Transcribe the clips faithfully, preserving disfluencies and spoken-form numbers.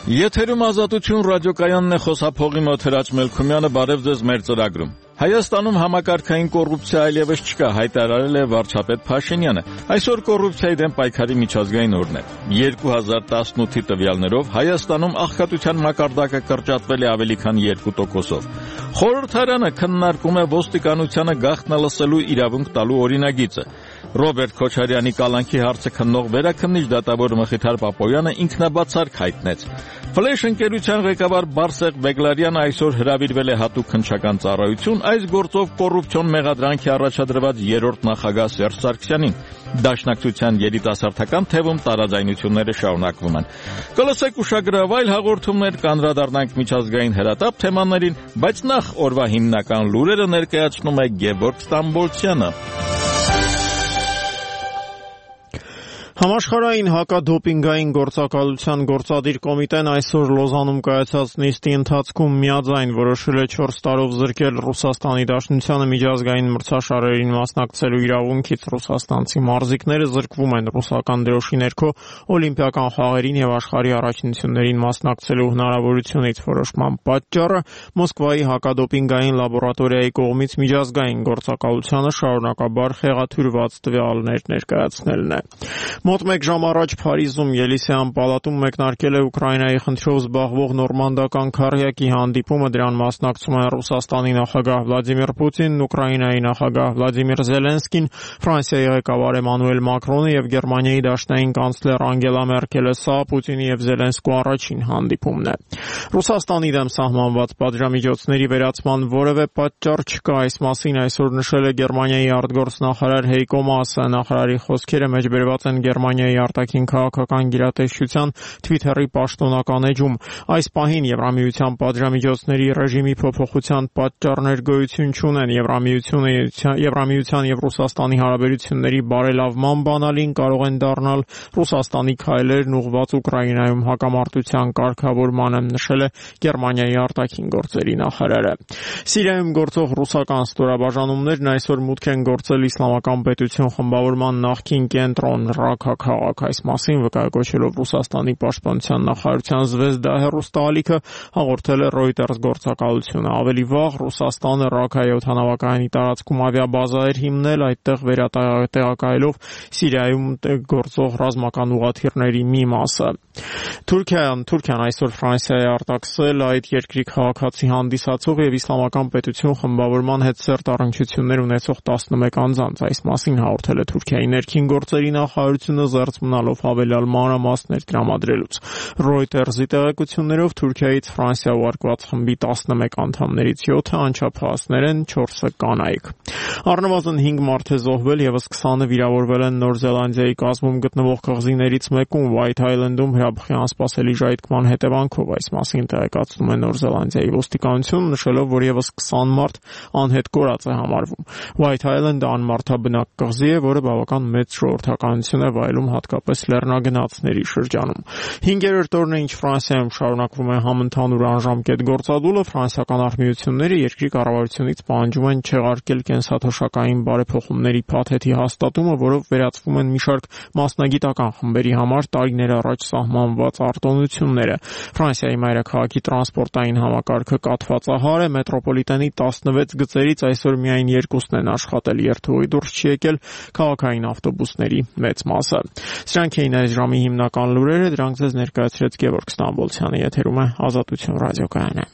Եթերում ազատություն ռադիոկայանն է, խոսափողի մոտ Հրաչ Մելքումյանը, բարև ձեզ մեր ծրագրում։ Հայաստանում համակարգային կոռուպցիա այլևս չկա, հայտարարել է վարչապետ Փաշինյանը։ Այսօր կոռուպցիայի դեմ պայքարի միջազգային օրն է։ երկու հազար տասնութի տվյալներով Հայաստանում աղքատության մակարդակը կրճատվել է ավելի քան երկու տոկոսով։ Խորհրդարանը քննարկում է ոստիկանությանը գաղտնալսելու իրավունք տալու օրինագիծը։ Ռոբերտ Քոչարյանի կալանքի հարցը քննող վերաքննիչ դատավոր Մխիթար Պապոյանը ինքնաբացարկ հայտնեց։ Ֆլեշ ընկերության ղեկավար Բարսեղ Բեգլարյանը այսօր հրավիրվել է հատուկ քննչական ծառայություն այս գործով կոռուպցիոն մեղադրանքի առաջադրված երրորդ նախագահ Սերժ Սարգսյանին։ Դաշնակցության երիտասարդական թևում տարաձայնությունները շարունակվում են։ Կլսեք ուշագրավ այլ հաղորդումներ, կանդրադառնանք միջազգային հրատապ թեմաներին, բայց նախ օրվա հիմնական լուրերը ներկայացնում է Գևորգ Ստամբոլցյանը։ Համաշխարհային հակադոպինգային գործակալության գործադիր կոմիտեն այսօր Լոզանում կայացած նիստի ընթացքում միաձայն որոշել է չորս տարով զրկել Ռուսաստանի Դաշնությանը միջազգային մրցաշարերին մասնակցելու իրավունքից։ Ռուսաստանցի մարզիկները զրկվում են ռուսական դրոշի ներքո օլիմպիական խաղերին եւ աշխարհի առաջնություններին մասնակցելու հնարավորությունից։ Որոշման պատճառը Մոսկվայի հակադոպինգային լաբորատորիայի կողմից միջազգային գործակալությանը շարունակաբար խեղաթյուրված տվյալներ ներկայացնելն է։ Մոտ մեկ ժամ առաջ Փարիզում Ելիսեյան պալատում մեկնարկել է Ուկրաինայի խնդրով զբաղվող նորմանդական քառյակի հանդիպումը։ Դրան մասնակցում են Ռուսաստանի նախագահ Վլադիմիր Պուտինն, Ուկրաինայի նախագահ Վլադիմիր Զելենսկին, Ֆրանսիայի ղեկավար Էմանուել Մակրոնը եւ Գերմանիայի դաշնային կանցլեր Անգելա Մերկելը։ Սա Պուտինի եւ Զելենսկու առաջին հանդիպումն է։ Ռուսաստանի դեմ սահմանված պատժամիջոցների վերացման որևէ պատճառ չկա, այս մասին այսօր նշել է Գերմանիայի արտգործնախարար Հեյկո Մասը։ Նախարարի խոսքերը մեջբերված են Գերմանիայի արտաքին քաղաքական գերատեսչության Twitter-ի պաշտոնական էջում։ Այս պահին Եվրամիության պատժամիջոցների ռեժիմի փոփոխության պատճառներ գոյություն չունեն։ Եվրամիությունը Եվրամիության եւ Ռուսաստանի հարաբերությունների բարելավման բանալին կարող են դառնալ Ռուսաստանի քայլերն ուղղված Ուկրաինայում հակամարտության կարգավորմանը, նշել է Գերմանիայի արտաքին գործերի նախարարը։ Սիրիայում գործող ռուսական ստորաբաժանումներն այսօր մուտք են գործել Իսլամական պետություն խմբավորման նախկին կենտրոն Ռաքա քաղաք։ Այս մասին վկայակոչելով Ռուսաստանի պաշտպանության նախարարության Զվեզդա հեռուստաալիքը հաղորդել է Reuters գործակալությունը։ Ավելի վաղ Ռուսաստանը Ռաքայի օդանավակայանի տարածքում ավիաբազա էր հիմնել, այդտեղ վերատեղակայելով Սիրիայում գործող ռազմական ուղղաթիռների մի մասը։ Թուրքիան Թուրքիան այսօր Ֆրանսիայի արտաքսել այդ երկրի քաղաքացի հանդիսացող եւ Իսլամական պետություն խմբավորման հետ սերտ առնչություններ ունեցող տասնմեկ անձանց։ Այս մասին հաղորդել է Թուրքիայի ներքին գործերի նախարարությունը, զերծ մնալով հավելյալ մանրամասներ տրամադրելուց։ Reuters-ի տեղեկություններով Թուրքիայից Ֆրանսիա ուղարկված խմբի տասնմեկ անդամներից յոթը անչափահասներ են, չորսը կանայք։ Առնվազն հինգ մարդ է զոհվել, եւս քսանը վիրավորվել են Նոր Զելանդիայի կազմում գտնվող կղզիներից մեկում White Island-ում հրաբխի անսպասելի ժայթքման հետևանքով։ Այս մասին տեղեկացնում է Նոր Զելանդիայի ոստիկանությունը, նշելով, որ եւս քսան մարդ անհետ կորած է համարվում։ White Island-ը անմարդաբնակ կղզի է, որը բավական մեծ ժողովրդականություն է վայելում հատկապես լեռնագնացների շրջանում։ Հինգերորդ օրն է, ինչ Ֆրանսիայում շարունակվում է համընդհանուր անժամկետ գործադուլը։ Ֆրանսիական արհմիությունները երկրի կառավարությունից պահանջում են չեղարկել կենսաթոշակային բարեփոխումների փաթեթի հաստատումը, որով վերացվում են մի շարք մասնագիտական խմբերի համար տարիներ առաջ սահմանված արտոնությունները։ Ֆրանսիայի մայրաքաղաքի տրանսպորտային համակարգը կաթվածահար է, մետրոպոլիտենի տասնվեց գծերից այսօր միայն երկուսն են աշխատել, երթուղի դուրս չի եկել քաղաքային ավտոբուսների մեծ մասը։ Սրանք էին այս ժամի հիմնական լուրերը, դրանք ձեզ ներկայացրեց Գևորգ Ստամբոլցյանը, եթերում է Ազատություն ռադիոկայանը։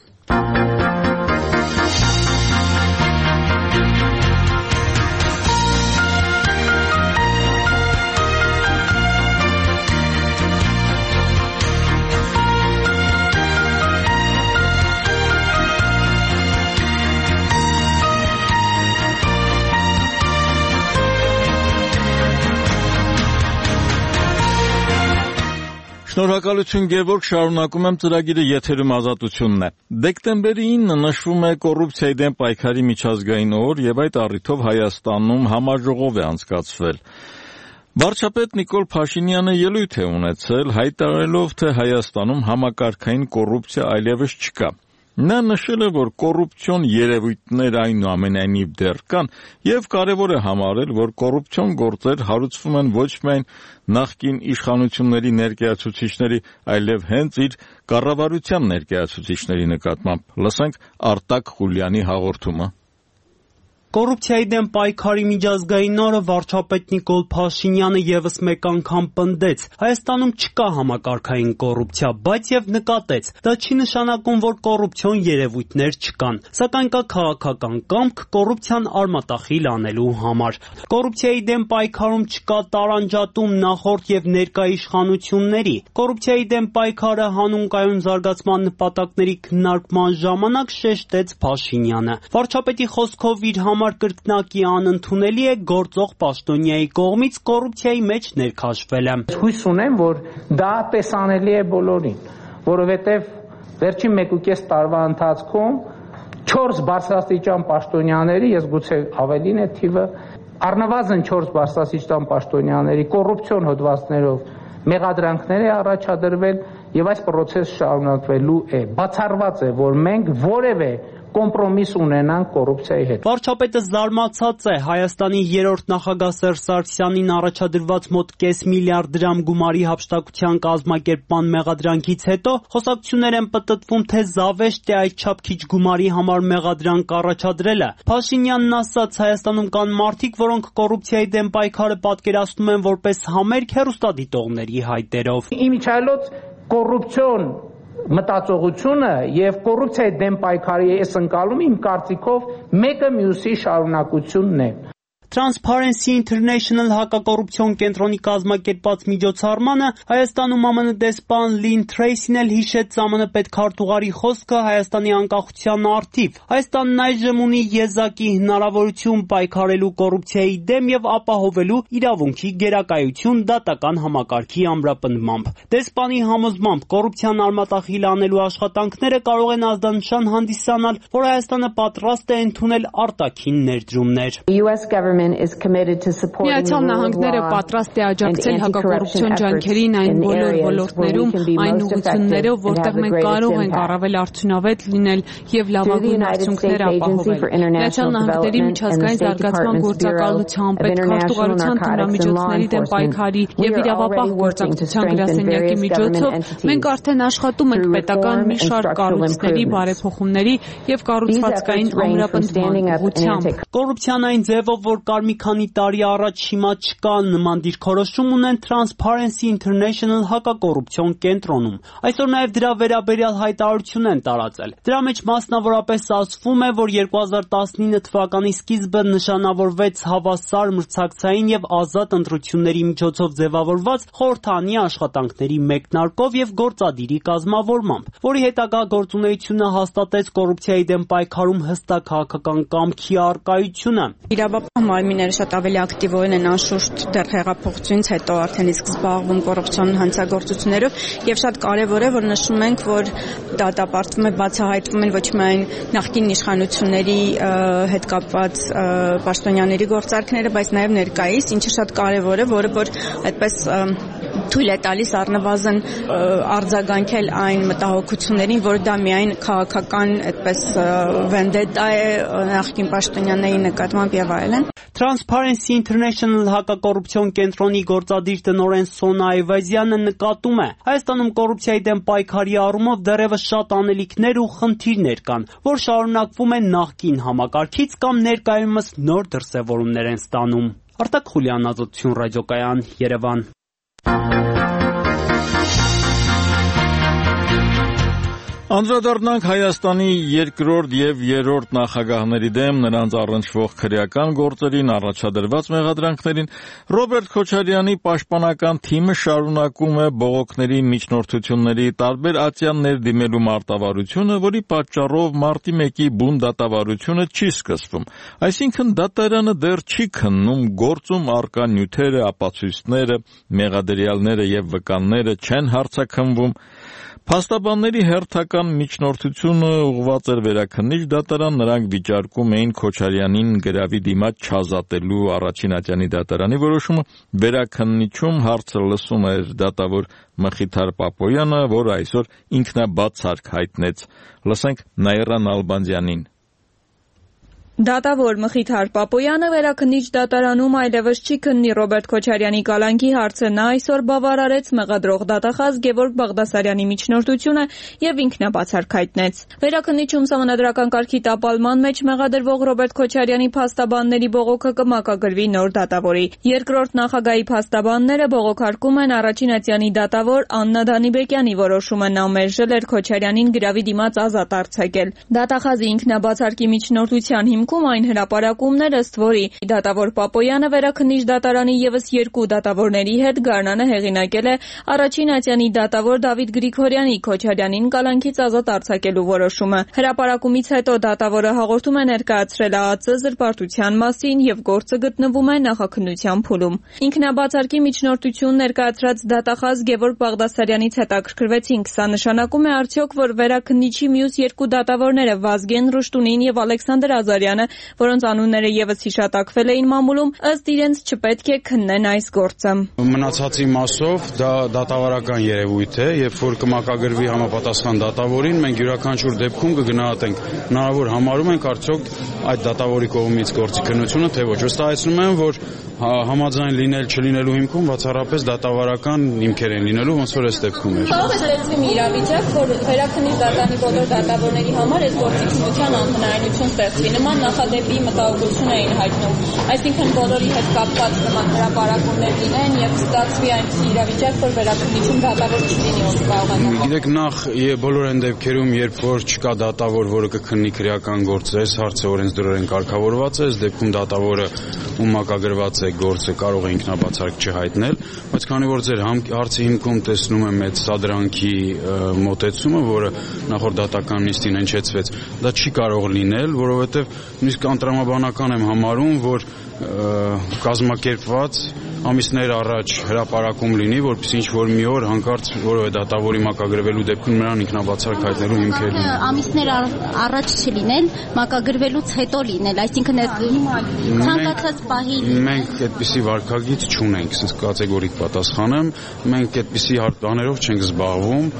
Շնորհակալություն Գևորգ, շարունակում եմ ծրագիրը, եթերում Ազատությունն է։ Դեկտեմբերի ինը նշվում է կոռուպցիայի դեմ պայքարի միջազգային օր եւ այդ առիթով Հայաստանում համաժողով է անցկացվել։ Վարչապետ Նիկոլ Փաշինյանը ելույթ է ունեցել, հայտարարելով, թե Հայաստանում համակարգային կոռուպցիա այլևս չկա։ Նա նշել է, որ կոռուպցիոն երևույթներ այնուամենայնիվ դեռ կան եւ կարեւոր է համարել, որ կոռուպցիոն գործեր հարուցվում են ոչ միայն նախկին իշխանությունների ներկայացուցիչների, այլև հենց իր կառավարության ներկայացուցիչների նկատմամբ։ Լսենք Արտակ Ղուլյանի հաղորդումը։ Կոռուպցիայի դեմ պայքարի միջազգային օրը վարչապետ Նիկոլ Փաշինյանը եւս մեկ անգամ պնդեց. Հայաստանում չկա համակարգային կոռուպցիա, բայց եւ նկատեց. դա չի նշանակում, որ կոռուպցիոն երևույթներ չկան, սակայն կա քաղաքական կամք կոռուպցիան արմատախիլ անելու համար։ Կոռուպցիայի դեմ պայքարում չկա տարանջատում նախորդ եւ ներկա իշխանությունների։ Կոռուպցիայի դեմ պայքարը հանուն կայուն զարգացման նպատակների քննարկման ժամանակ շեշտեց Փաշինյանը։ Վարչապետի խոսքով իր համար կրկնակի անընդունելի է գործող պաշտոնյայի կողմից կոռուպցիայի մեջ ներքաշվելը։ Հույս ունեմ, որ դա տեսանելի է բոլորին, որովհետև վերջին մեկուկես տարվա ընթացքում չորս բարձրաստիճան պաշտոնյաների, ես գուցե ավելին է թիվը, առնվազն չորս բարձրաստիճան պաշտոնյաների կոռուպցիոն հոդվածներով մեղադրանքներ է առաջադրվել եւ այս process շարունակվելու է։ Բացառված է, որ մենք որևէ կոմպրոմիս ունենան կոռուպցիայի հետ։ Վարչապետը զարմացած է Հայաստանի երրորդ նախագահ Սերժ Սարգսյանին առաջադրված մոտ կես միլիարդ դրամ գումարի հափշտակության կազմակերպման մեղադրանքից հետո խոսակցություններ են պտտվում, թե զավեշտ է այդչափ քիչ գումարի համար մեղադրանք առաջադրելը։ Փաշինյանն ասաց, Հայաստանում կան մարդիկ, որոնք կոռուպցիայի դեմ պայքարը պատկերացնում են որպես համերգ հեռուստադիտողների հայտերով։ Իմիջիայլոց կոռուպցիոն մտածողությունը եւ կոռուպցիայի դեմ պայքարի այս ընկալումը իմ կարծիքով մեկը մյուսի շարունակությունն է։ Transparency International հակակոռուպցիոն կենտրոնի կազմակերպած միջոցառմանը Հայաստանում ԱՄՆ դեսպան Լին Թրեյսին էլ հիշեց ԱՄՆ պետքարտուղարի խոսքը Հայաստանի անկախության առթիվ։ Հայաստանն այժմ ունի եզակի հնարավորություն պայքարելու կոռուպցիայի դեմ եւ ապահովելու իրավունքի գերակայություն դատական համակարգի ամրապնդմամբ։ Դեսպանի համոզմամբ կոռուպցիան արմատախիլ անելու աշխատանքները կարող են ազդանշան հանդիսանալ, որ Հայաստանը պատրաստ է ընդունել արտաքին ներդրումներ։ Միացյալ Նահանգները պատրաստ է աջակցել հակակոռուպցիոն ջանքերին այն բոլոր ոլորտներում, այն ուղղություններով, որտեղ մենք կարող ենք առավել արդյունավետ լինել եւ լավագույն արդյունքներ ապահովել։ Միացյալ Նահանգների միջազգային զարգացման գործակալության, պետքարտուղարության թմրամիջոցների դեմ պայքարի եւ իրավապահ գործակցության գրասենյակի միջոցով մենք արդեն աշխատում ենք պետական մի շարք կառույցների բարեփոխումների եւ կառուցվածքային ամրապնդման ուղղությամբ։ Կոռուպցիան այն ձևով, որ կար մի քանի տարի առաջ, հիմա չկա, նման դիրքորոշում ունեն Transparency International հակակոռուպցիոն կենտրոնում։ Այսօր նաև դրա վերաբերյալ հայտարարություն են տարածել։ Դրա մեջ մասնավորապես ասվում է, որ երկու հազար տասնինը թվականի սկիզբը նշանավորվեց հավասար մրցակցային եւ ազատ ընտրությունների միջոցով ձևավորված խորհրդանի աշխատանքների մեկնարկով եւ գործադիրի կազմավորմամբ, որի հետագա գործունեությունը հաստատեց կոռուպցիայի դեմ պայքարում հստակ քաղաքական կամքի առկայությունը։ Իրավապահ մարմինները շատ ավելի ակտիվորեն են անշուշտ դեռ հեղափոխությունից հետո արդեն իսկ զբաղվում կոռուպցիոն հանցագործություններով եւ շատ կարեւոր է, որ նշում ենք, որ դատապարտվում է, բացահայտվում են ոչ միայն նախկին իշխանությունների հետ կապված պաշտոնյաների գործարքները, բայց նաեւ ներկայիս, ինչը շատ կարեւոր է, որը որ այդպես թույլ է տալիս առնվազն արձագանքել այն մտահոգություններին, որ դա միայն քաղաքական այդպես վենդետա է նախկին պաշտոնյաների նկատմամբ եւ այլն։ Transparency International հակակոռուպցիոն կենտրոնի գործադիր տնօրեն Սոնա Այվազյանը նկատում է. Հայաստանում կոռուպցիայի դեմ պայքարի առումով դեռևս շատ անելիքներ ու խնդիրներ կան, որ շարունակվում են նախկին համակարգից կամ ներկայումս նոր դրսևորումներ են ստանում։ Արտակ Ղուլյան, Ազատություն ռադիոկայան, Երևան։ Անդրադառնանք Հայաստանի երկրորդ եւ երրորդ նախագահների դեմ նրանց առնչվող քրեական գործերին, առաջադրված մեղադրանքներին։ Ռոբերտ Քոչարյանի պաշտպանական թիմը շարունակում է բողոքների, միջնորդությունների, տարբեր ատյաններ դիմելու մարտավարությունը, որի պատճառով մարտի մեկի բուն դատավարությունը չի սկսվում։ Այսինքն դատարանը դեռ չի քննում գործում առկա նյութերը, ապացույցները, մեղադրյալները եւ վկանները չեն հարցաքննվում։ Փաստաբանների հերթական միջնորդությունը ուղղված էր վերաքննիչ դատարան, նրանք վիճարկում էին Քոչարյանին գրավի դիմաց չազատելու Առաջին ատյանի դատարանի որոշումը, վերաքննիչում հարցը լսում էր դատավոր Մխիթար Պապոյանը, որը այսօր ինքնաբացարկ հայտնեց։ Լսենք Նաիրա Նալբանդյանին։ Դատավոր Մխիթար Պապոյանը վերաքննիչ դատարանում այլևս չի քննի Ռոբերտ Քոչարյանի կալանքի հարցը, նա այսօր բավարարեց մեղադրող դատախազ Գևորգ Բաղդասարյանի միջնորդությունը եւ ինքնաբացարկ հայտնեց։ Վերաքննիչում սահմանադրական կարգի տապալման մեջ մեղադրվող Ռոբերտ Քոչարյանի փաստաբանների բողոքը կմակագրվի նոր դատավորի։ Երկրորդ նախագահի փաստաբանները բողոքարկում են Առաջին ատյանի դատավոր Աննա Դանիբեկյանի որոշումը, նա մերժել էր Քոչարյանին գրավի դիմաց ազատ արձակել։ Դատախազի ինքնաբացարկի միջնորդության հիմքում այն հրապարակումներ, ըստ որի դատավոր Պապոյանը վերաքննիչ դատարանի ևս երկու դատավորների հետ գարնանը հեղինակել է Առաջին ատյանի դատավոր Դավիթ Գրիգորյանի Քոչարյանին կալանքից ազատ արձակելու որոշումը։ Հրապարակումից հետո դատավորը հաղորդում է ներկայացրել ԱԱԾ զրպարտության մասին եւ գործը գտնվում է նախաքննության փուլում։ Ինքնաբացարկի միջնորդություն ներկայացրած դատախազ Գևորգ Բաղդասարյանից հետաքրքրվեցինք, սա նշանակում է արդյոք, որ վերաքննիչի մյուս երկու դատավորները Վազգեն Ռուշտունին եւ Ալեքսանդր Ազարյանը, որոնց անունները ևս հիշատակվել էին մամուլում, ըստ իրենց չպետք է քննեն այս գործը։ Մնացածի մասով դա դատավարական երևույթ է, երբ որ կմակագրվի համապատասխան դատավորին, մենք յուրաքանչյուր դեպքում կգնահատենք հնարավոր համարում ենք արդյոք այդ դատավորի կողմից գործի քննությունը, թե ոչ։ Վստահեցնում եմ, որ համաձայն լինել չլինելու հիմքում բացառապես դատավարական հիմքեր են լինելու, ոնց որ այս դեպքում էր։ Կարող է ստեղծվի մի իրավիճակ, որ վերաքննիչ դատարանի բոլոր դատավորների համար այս գործի քննության անհնարինություն ստեղծվի։ Նման նախադեպի մտահոգություն էին հայտնում, այսինքն բոլորի հետ կապված նման հրապարակումներ լինեն եւ ստացվի այնպիսի իրավիճակ, որ վերաքննիչում դատավոր չլինի, ով կարող է։ Գիտեք, նախ բոլոր այն դեպքերում, երբ որ չկա դատավոր, որը կքննի քրեական գործը, այս հարցը օրենսդրորեն կարգավորված է, այս դեպքում դատավորը ում մակագրված է գործը կարող է ինքնաբացարկ չհայտնել, բայց քանի որ ձեր հարցի հիմքում տեսնում եմ այդ սադրանքի մոտեցումը, որը նախորդ դատական նիստին հնչեցվեց, դա չի կարող լինել, որովհետև նույնիսկ անտրամաբանական եմ համարում, որ կազմակերպված ամիսներ առաջ հրապարակում լինի, որպեսզի ինչ-որ մի օր հանկարծ որևէ դատավորի մակագրվելու դեպքում նրան ինքնաբացարկ հայտնելու հիմքեր լինեն։ Ամիսներ առաջ չլինել, մակագրվելուց հետո լինել, այսինքն ցանկացած պահի մենք այդպիսի վարքագիծ չունենք, ասես կատեգորիկ պատասխան եմ, մենք այդպիսի բաներով չենք զբաղվում,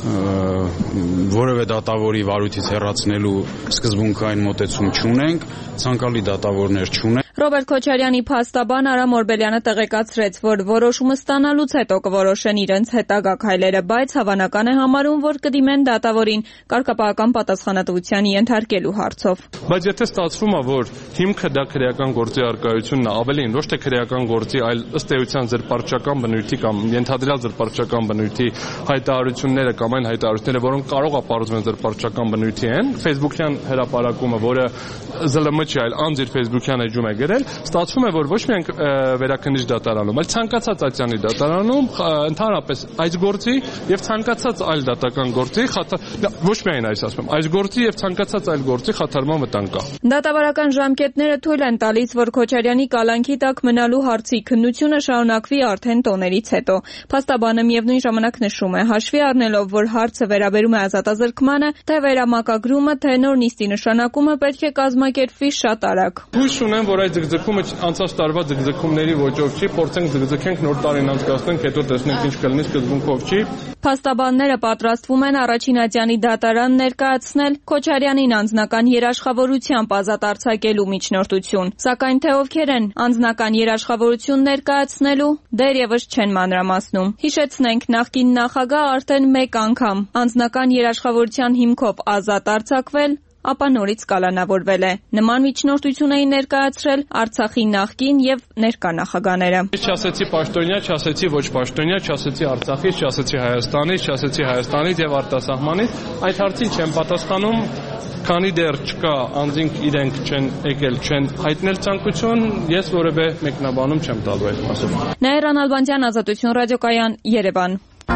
որևէ դատավորի վարույթից հեռացնելու սկզբունքային մոտեցում չունենք, ցանկալի դատավորներ չունենք։ Ռոբերտ Քոչարյանի փաստաբան Արամ Օրբելյանը տեղեկացրեց, որ որոշումը ստանալուց հետո կորոշեն իրենց հետագա քայլերը, բայց հավանական է համարում, որ կդիմեն դատավորին կարգապահական պատասխանատվության ենթարկելու հարցով։ Բայց եթե ստացվում է, որ հիմքը դա քրեական գործի առկայությունն է, ավելին ոչ թե քրեական գործի, այլ ըստ էության զրպարտչական բնույթի կամ ենթադրյալ զրպարտչական բնույթի հայտարարությունները կամ այն հայտարարությունները, որոնք կարող է պարզվել զրպարտչական բնույթի են, Facebook-յան հրապարակումը, որը զլ էմ չի, այլ անձիր Facebook-յան էջում է գրել, ստացվում է, որ ոչ միայն վերաքննիչ դատարանում, այլ ցանկացած ատյանի դատարանում ընդհանրապես այս գործի եւ ցանկացած այլ դատական գործի ոչ միայն այս ասում, այս գործի եւ ցանկացած այլ գործի խաթարման վտանգ կա։ Դատավարական ժամկետները թույլ են տալիս, որ Քոչարյանի կալանքի տակ մնալու հարցի քննությունը շարունակվի արդեն տոներից հետո։ Փաստաբանը միևնույն ժամանակ նշում է, հաշվի առնելով, որ հարցը վերաբերում է ազատազրկմանը, թե վերամակագրումը, թե նոր նիստի նշանակումը պետք է կազմակերպվի շատ արագ։ Հույս ունեմ, որ այդ ձգձգումը անցած տարվա ձգձգումների ոճով չի, փորձենք ձգձգենք նոր տարին անցկացնենք, հետո տեսնենք ինչ կլինի, սկզբունքով չի։ Փաստաբանները պատրաստվում են Առաջին ատյանի դատարան ներկայացնել Քոչարյանին անձնական երաշխավորությամբ ազատ արձակելու միջնորդություն, սակայն թե ովքեր են անձնական երաշխավորություն ներկայացնելու, դեռևս չեն մանրամասնում։ Հիշեցնենք, նախկին նախագահ արդեն մեկ անգամ անձնական երաշխավորության հիմքով ազատ արձակվել, ապա նորից կալանավորվել է։ Նման միջնորդություն էին ներկայացրել Արցախի նախկին եւ ներկա նախագահները։ Չասեցի պաշտոնյա, չասեցի ոչ պաշտոնյա, չասեցի Արցախից, չասեցի Հայաստանից, չասեցի Հայաստանից եւ արտասահմանից։ Այդ հարցին չեմ պատասխանում, քանի դեռ չկա անձինք իրենք չեն եկել, չեն հայտնել ցանկություն, ես որևէ մեկնաբանում չեմ տալու այդ մասով։ Նաիրա Նալբանդյան, Ազատություն ռադիոկայան, Երևան։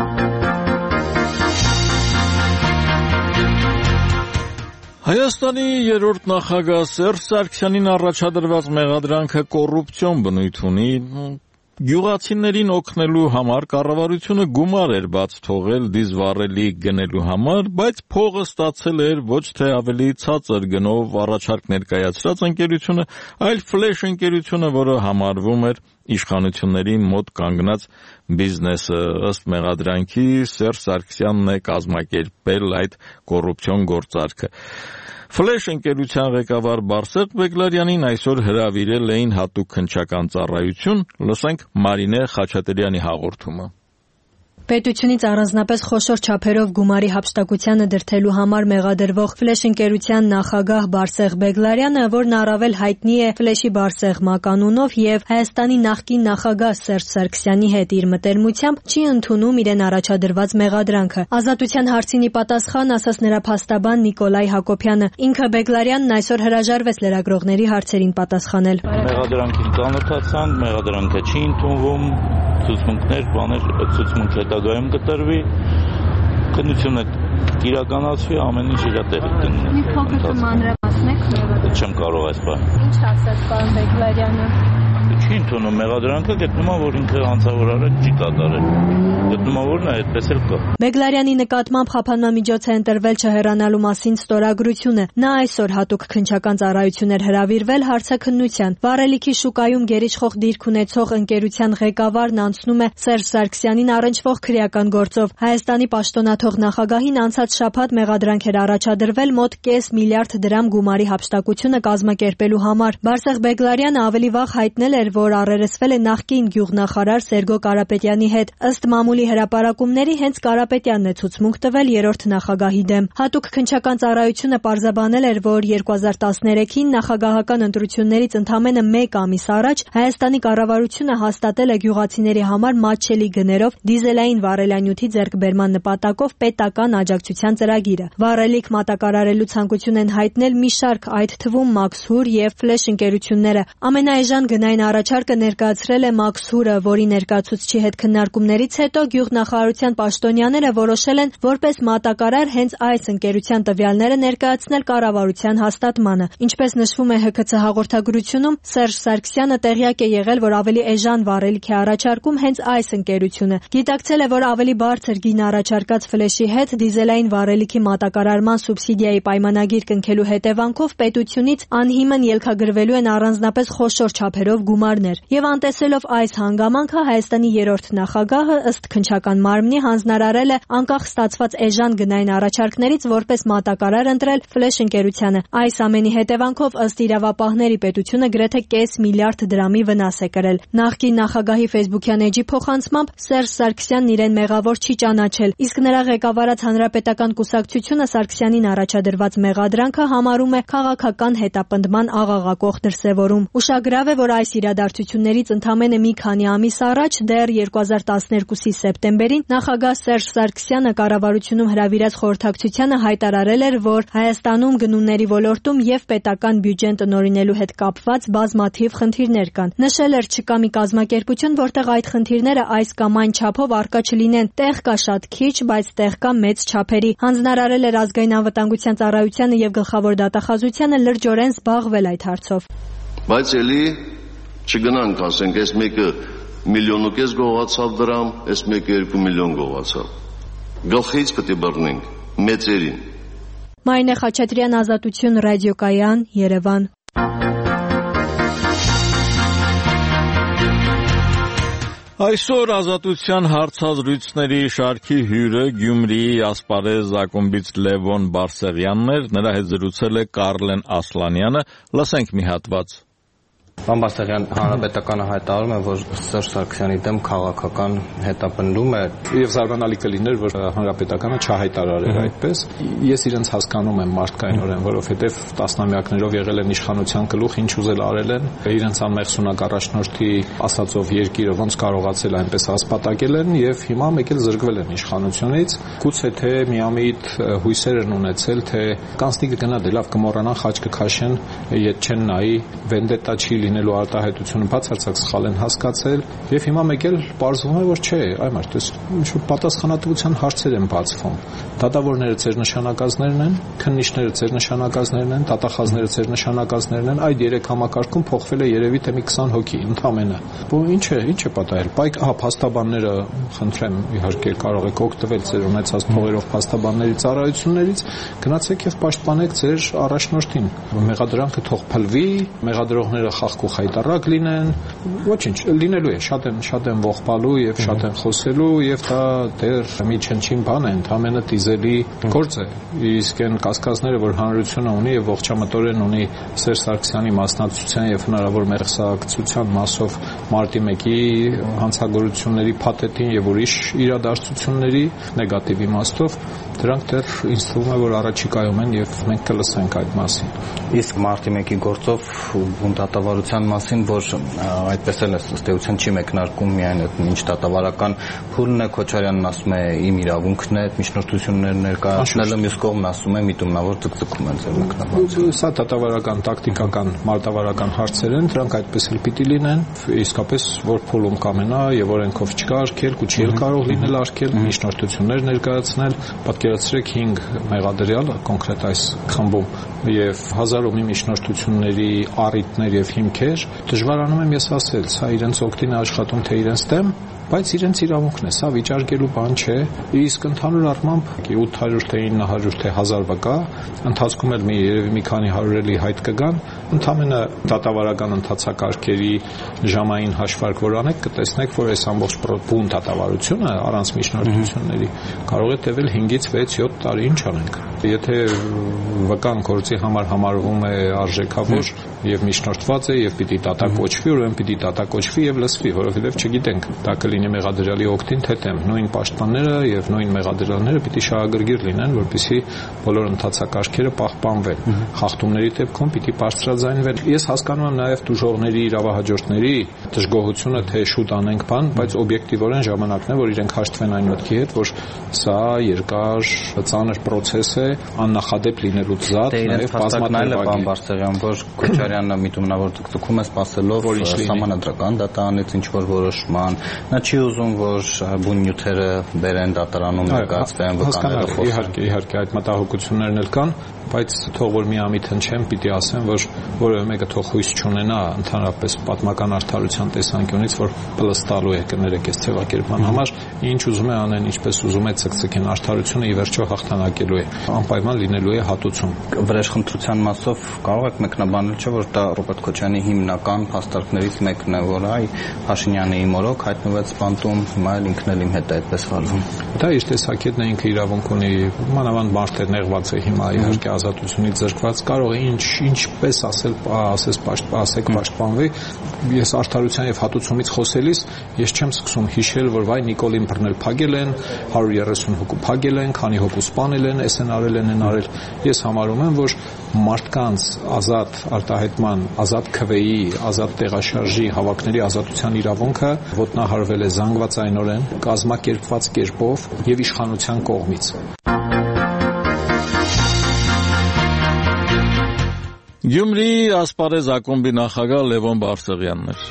Հայաստանի երրորդ նախագահ Սերժ Սարգսյանին առաջադրված մեղադրանքը կոռուպցիոն բնույթ ունի, Գյուղացիներին օգնելու համար կառավարությունը գումար էր բաց թողել դիզվառելի գնելու համար, բայց փողը ստացել էր ոչ թե ավելի ցածր գնով առաջարկ ներկայացրած ընկերությունը, այլ ֆլեշ ընկերությունը, որը համարվում էր իշխանությունների մոտ կանգնած բիզնեսը։ Ըստ մեղադրանքի Սերժ Սարգսյանն է կազմակերպել այդ կոռուպցիոն գործարքը։ Ֆլեշ ընկերության ղեկավար Բարսեղ Բեգլարյանին այսօր հրավիրել էին հատուկ քննչական ծառայություն, լսենք Մարինե Խաչատրյանի հաղորդումը։ Պետությունից առանձնապես խոշոր չափերով գումարի հափշտակությանը դրդելու համար մեղադրվող ֆլեշ ընկերության նախագահ Բարսեղ Բեգլարյանը, որն առավել հայտնի է ֆլեշի Բարսեղ մականունով եւ Հայաստանի նախկին նախագահ Սերժ Սարգսյանի հետ իր մտերմությամբ, չի ընդունում իրեն առաջադրված մեղադրանքը։ Ազատության հարցին ի պատասխան ասաց նրա փաստաբան Նիկոլայ Հակոբյանը։ Ինքը Բեգլարյանն այսօր հրաժարվեց լրագրողների հարցերին պատասխանել։ Մեղադրանքին ծանոթացան, մեղադրանքը չի ընդունվում, ցուցմունքներ, բաներ, ցուցմունք հետագայում կտրվի, քննությունը կիրականացվի, ամեն ինչ իր տեղը կգտնի։ Մի փոքր մանրամասնեք մեղադրանքը։ Չեմ կարող այս բան։ Ինչ ասաց պարոն Բեգլարյանը։ Չի ընդունում մեղադրանքը, գտնում է, որ ինքը հանցավոր արել չի կատարել։ Գտնում է, որ նա այդպես էլ կա։ Բեգլարյանի նկատմամբ խափանամիջոց է ընտրվել չհեռանալու մասին ստորագրությունը։ Նա այսօր հատուկ քննչական ծառայություն էր հրավիրվել հարցաքննության։ Վառելիքի շուկայում գերիշխող դիրք ունեցող ընկերության ղեկավարն անցնում է Սերժ Սարգսյանին առնչվող քրեական գործով։ Հայաստանի պաշտոնաթող նախագահին անցած շաբաթ մեղադրանք էր առաջադրվել մոտ կես միլիարդ դրամ գումարի հափշտակությունը կազմակերպելու համար։ Բարսեղ Բեգլարյանը ավելի վաղ հայտնել էր, որ առերեսվել է նախկին գյուղնախարար Սերգո Կարապետյանի հետ։ Ըստ մամուլի հրապարակումների հենց Կարապետյանն է ցուցմունք տվել երրորդ նախագահի դեմ։ Հատուկ քննչական ծառայությունը պարզաբանել էր, որ երկու հազար տասներեքին նախագահական ընտրություններից ընդամենը մեկ ամիս առաջ Հայաստանի կառավարությունը հաստատել է գյուղացիների համար մատչելի գներով դիզելային վառելանյութի ձեռքբերման նպատակով պետական աջակցության ծրագիրը։ Վառելիք մատակարարելու ցանկություն են հայտնել մի շարք, այդ թվում Մաքսհուր եւ Ֆլեշ ընկերությունները։ Ամենաէժան գնային առաջարկը ներկայացրել է Մաքսհուրը, որի ներկայացուցչի հետ քննարկումներից հետո գյուղնախարարության պաշտոնյաները որոշել են որպես մատակարար հենց այս ընկերության տվյալները ներկայացնել կառավարության հաստատմանը։ Ինչպես նշվում է Հ K C հաղորդագրությունում, Սերժ Սարգսյանը տեղյակ է եղել, որ ավելի էժան վառելիք է առաջարկում հենց այս ընկերությունը։ Գիտակցել է, որ ավելի բարձր գին առաջարկած ֆլեշի հետ դիզելային վառելիքի մատակարարման սուբսիդիայի պայմանագիր կնքելու հետևանքով պետությունից անհիմն ելքագրվելու են առանձնապես խոշոր չափերով գումարներ։ Եվ անտեսելով այս հանգամանքը Հայաստանի երրորդ նախագահը ըստ քննչական մարմնի հանձնարարել է անկախ ստացված էժան գնային առաջարկներից որպես մատակարար ընտրել Ֆլեշ ընկերությանը։ Այս ամենի հետևանքով ըստ իրավապահների պետությունը գրեթե կես միլիարդ դրամի վնաս է կրել։ Նախկին նախագահի Facebook-յան էջի փոխանցմամբ Սերժ Սարգսյանն իրեն մեղավոր չի ճանաչել, իսկ նրա ղեկավարած Հանրապետական կուսակցությունը Սարգսյանին առաջադրված մեղադրանքը համարում է քաղաքական հետապնդման աղաղակող դրսևորում։ Ուշագրավ է, որ այս իրադարձություններից ընդամենը մի քանի ամիս առաջ դեռ երկու հազար տասներկուսի սեպտեմբերին նախագահ Սերժ Սարգսյանը կառավարությունում հրավիրած խորհրդակցությանը հայտարարել էր, որ Հայաստանում գնումների ոլորտում եւ պետական բյուջեն տնօրինելու հետ կապված բազմաթիվ խնդիրներ կան։ Նշել էր չկա մի կազմակերպություն, որտեղ այդ խնդիրները այս կամ այն չափով առկա չլինեն։ Տեղ կա շատ քիչ, բայց տեղ կա մեծ չափերի։ Հանձնարարել էր ազգային անվտանգության ծառայությանը եւ գլխավոր դատախազությանը լրջորեն զբաղվել այդ հարցով։ Բայց էլի չգնանք, ասենք, այս մեկը միլիոն ու կես գողացավ դրամ, այս մեկը երկու միլիոն գողացավ։ Գլխից պետք է բռնենք մեծերին։ Մարինե Խաչատրյան, Ազատություն, ռադիոկայան, Երևան։ Այսօր Ազատության հարցազրույցների շարքի հյուրը Գյումրիի Ասպարեզ ակումբից Լևոն Բարսեղյանն էր, նրա հետ զրուցել է Կարլեն Ասլանյանը, լսենք մի հատված։ Պարոն Բարսեղյան, Հանրապետականը հայտարարում է, որ Սերժ Սարգսյանի դեմ քաղաքական հետապնդում է։ Եվ զարմանալի կլիներ, որ Հանրապետականը չհայտարարեր այդպես։ Ես իրենց հասկանում եմ մարդկայնորեն, որովհետև տասնամյակներով եղել են իշխանության գլուխ, ինչ ուզել արել են, իրենց անմեղսունակ առաջնորդի ասածով երկիրը ոնց կարողացել այնպես ասպատակել են եւ հիմա մեկ էլ զրկվել են իշխանությունից։ Գուցե թե միամիտ հույսեր են ունեցել, թե կանցնի կգնա, դե լավ կմոռանան, խաչ կքաշեն, եթե չեն նայի, վենդետա չի լինելու արտահայտությունը բացարձակ սխալ են հասկացել եւ հիմա մեկ էլ պարզվում է որ չէ, այ մարդ, ես ինչ-որ պատասխանատվության հարցեր են բացվում։ Դատավորները ձեր նշանակազներն են, քննիչները ձեր նշանակազներն են, դատախազները ձեր նշանակազներն են, այդ երեք համակարգում փոխվել է երևի թե մի քսան հոգի ընդամենը։ Բո ինչ է, ինչ է պատահել։ Բայց ահա փաստաբանները, խնդրեմ, իհարկե կարող եք օգտվել ձեր ունեցած փողերով փաստաբանների ծառայություններից, գնացեք եւ պաշտպանեք ձեր առաջնորդին։ Մեղադրանքը թող փլվի, մեղադրողները խախկու խայտարակ լինեն, ոչինչ, լինելու է, շատ են, շատ են ողբալու եւ շատ են խոսելու եւ դա դեռ մի չնչին բան է, ընդամենը դիզելի գործ է։ Իսկ այն կասկածները, որ հանրությունը ունի եւ ողջամտորեն ունի Սերժ Սարգսյանի մասնակցության եւ հնարավոր մեղսակցության մասով մարտի մեկի հանցագործությունների փաթեթին եւ ուրիշ իրադարձությունների նեգատիվ իմաստով, դրանք դեռ ինձ թվում է, որ առաջիկայում են եւ մենք կլսենք այդ մասին։ Իսկ մարտի մեկի գործով բունտատավարության մասին, որ այդպես էլ է ըստ էության չի մեկնարկում միայն այդ ինչ դատավարական փուլն է, Քոչարյանն ասում է իմ իրավունքն է, միջնորդություններ ներկայացնելը, մյուս կողմն ասում է միտումնավոր ձգձգում են ձեր մեկնաբանությունը։ Սա դատավարական, տակտիկական, մարտավարական հարցեր են, դրանք այդպես էլ պիտի լինեն, իսկապես որ փուլում կամենա եւ օրենքով չկա արգելք ու չի կարող լինել արգելք, միջնորդություններ ներկայացնել, պատկերացրեք հինգ մեղադրյալ կոնկրետ այս խմբում եւ հազար ու մի միջնորդությունների առիթներ եւ հիմքեր, դժվարանում եմ ես ասել, սա իրենց օգտին է աշխատում թե իրենց դեմ, բայց իրենց իրավունքն է, սա վիճարկելու բան չէ։ Իսկ ընդհանուր առմամբ ութ հարյուր թե ինը հարյուր թե հազար վկա, ընթացքում էլ մի երևի մի քանի հարյուրելի հայտ կգան, ընդամենը դատավարական ընթացակարգերի ժամային հաշվարկ որ անեք, կտեսնեք, որ այս ամբողջ բուն դատավարությունը առանց միջնորդությունների կարող է տևել հինգից վեց յոթ տարի, ինչ անենք։ Եթե վկան գործի համար համարվում է արժեքավոր եւ միջնորդված է եւ պիտի դատակոչվի, ուրեմն պիտի դատակոչվի եւ լսվի, որովհետեւ չգիտենք դա կլինի մեղադրյալի օգտին թե դեմ։ Նույն պաշտպանները եւ նույն մեղադրյալները պիտի շահագրգիռ լինեն, որպեսզի բոլոր ընթացակարգերը պահպանվեն։ Խախտումների դեպքում պիտի բարձրաձայնվեն։ Ես հասկանում եմ նաեւ դժողների իրավահաջորդների դժգոհությունը, թե շուտ անենք բան, բայց օբյեկտիվորեն ժամանակն է, որ իրենք հաշտվեն այն մտքի հետ, որ սա երկար ծանր process է, աննախադեպ լինելուց զատ, նաեւ բազմատերվագի։ Որ Քոչարյանը միտումնավոր ձգձգում է սпасելով համանդրական դատարանից ինչ որ որոշման, նա չի ուզում որ բուն նյութերը բերեն դատարանում ներկայացվեն վկաները խոսեն։ Իհարկե, իհարկե այդ մտահոգություններն էլ կան, բայց թող որ միամիտ հնչեմ, պիտի ասեմ, որ որևէ մեկը թող հույս չունենա ընդհանրապես պատմական արդարության տեսանկյունից, որ պլստալու է կներեք այս ձևակերպման համար, ինչ ուզում է անեն, ինչպես ուզում է ցկցկեն, արդարությունը ի վերջո հաղթանակելու է, անպայման լինելու է հատուցում։ Վրեժխնդրության մասով կարող եք մեկնաբանել, չէ՞ որ դա Ռոբերտ Քոչարյանի հիմնական փաստարկներից մեկն է, որ այ Փաշինյանը իմ օրոք հայտնվեց բանտում, հիմա էլ ինքն էլ իմ հետ է այդպես վարվում։ Դա իր տեսակետն է, ինքը իրավունք ունի, մանավանդ մարդ է նեղված է հիմա իհարկե ազատությունից զրկված, կարող է ինչ ինչպես ասել, ասես ասեք պաշտպանվի։ Ես արդարության եւ հատուցումից խոսելիս ես չեմ սկսում հիշել, որ վայ Նիկոլին բռնել փագել են, հարյուր երեսուն հոգու փագել են, քանի հոգու սպանել են, էս են արել են, են արել։ Ես համարում եմ, որ մարդկանց ազատ արտահայտման, ազատ քվեի, ազատ տեղաշարժի, հավաքների ազատության իրավունքը ոտնահարվել է զանգվածայնորեն, կազմակերպված կերպով եւ իշխանության կողմից։ Գյումրի ասպարեզ ակումբի նախագահ Լևոն Բարսեղյանն էր։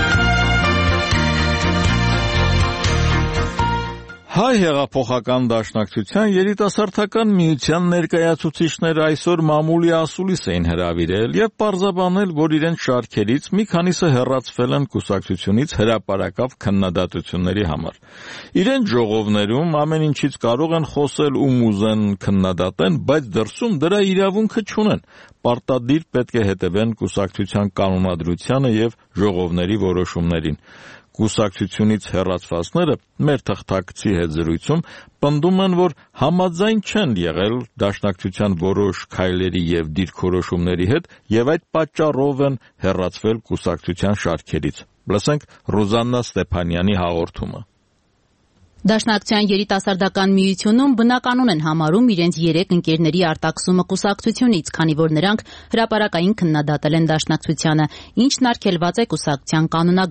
Հայ հեղափոխական դաշնակցության երիտասարդական միության ներկայացուցիչները այսօր մամուլի ասուլիս էին հրավիրել եւ պարզաբանել, որ իրենց շարքերից մի քանիսը հեռացվել են կուսակցությունից հրապարակավ քննադատությունների համար։ Իրենց ժողովներում ամեն ինչից կարող են խոսել ու ուզեն քննադատեն, բայց դրսում դրա իրավունքը չունեն։ Պարտադիր պետք է հետևեն կուսակցության կանոնադրությանը եւ ժողովների որոշումներին։ Կուսակցությունից հեռացվածները մեր թղթակցի հետ զրույցում պնդում են, որ համաձայն չեն եղել դաշնակցության որոշ քայլերի եւ դիրքորոշումների հետ եւ այդ պատճառով են հեռացվել կուսակցության շարքերից։ Լսենք Ռուզաննա Ստեփանյանի հաղորդումը։ Դաշնակցության երիտասարդական միությունում բնականon են համարում իրենց երեք ընկերների արտաքսումը կուսակցությունից, քանի որ նրանք հրապարակային քննադատել են դաշնակցությանը, ինչն արգելված է կուսակցության կանոնագրով։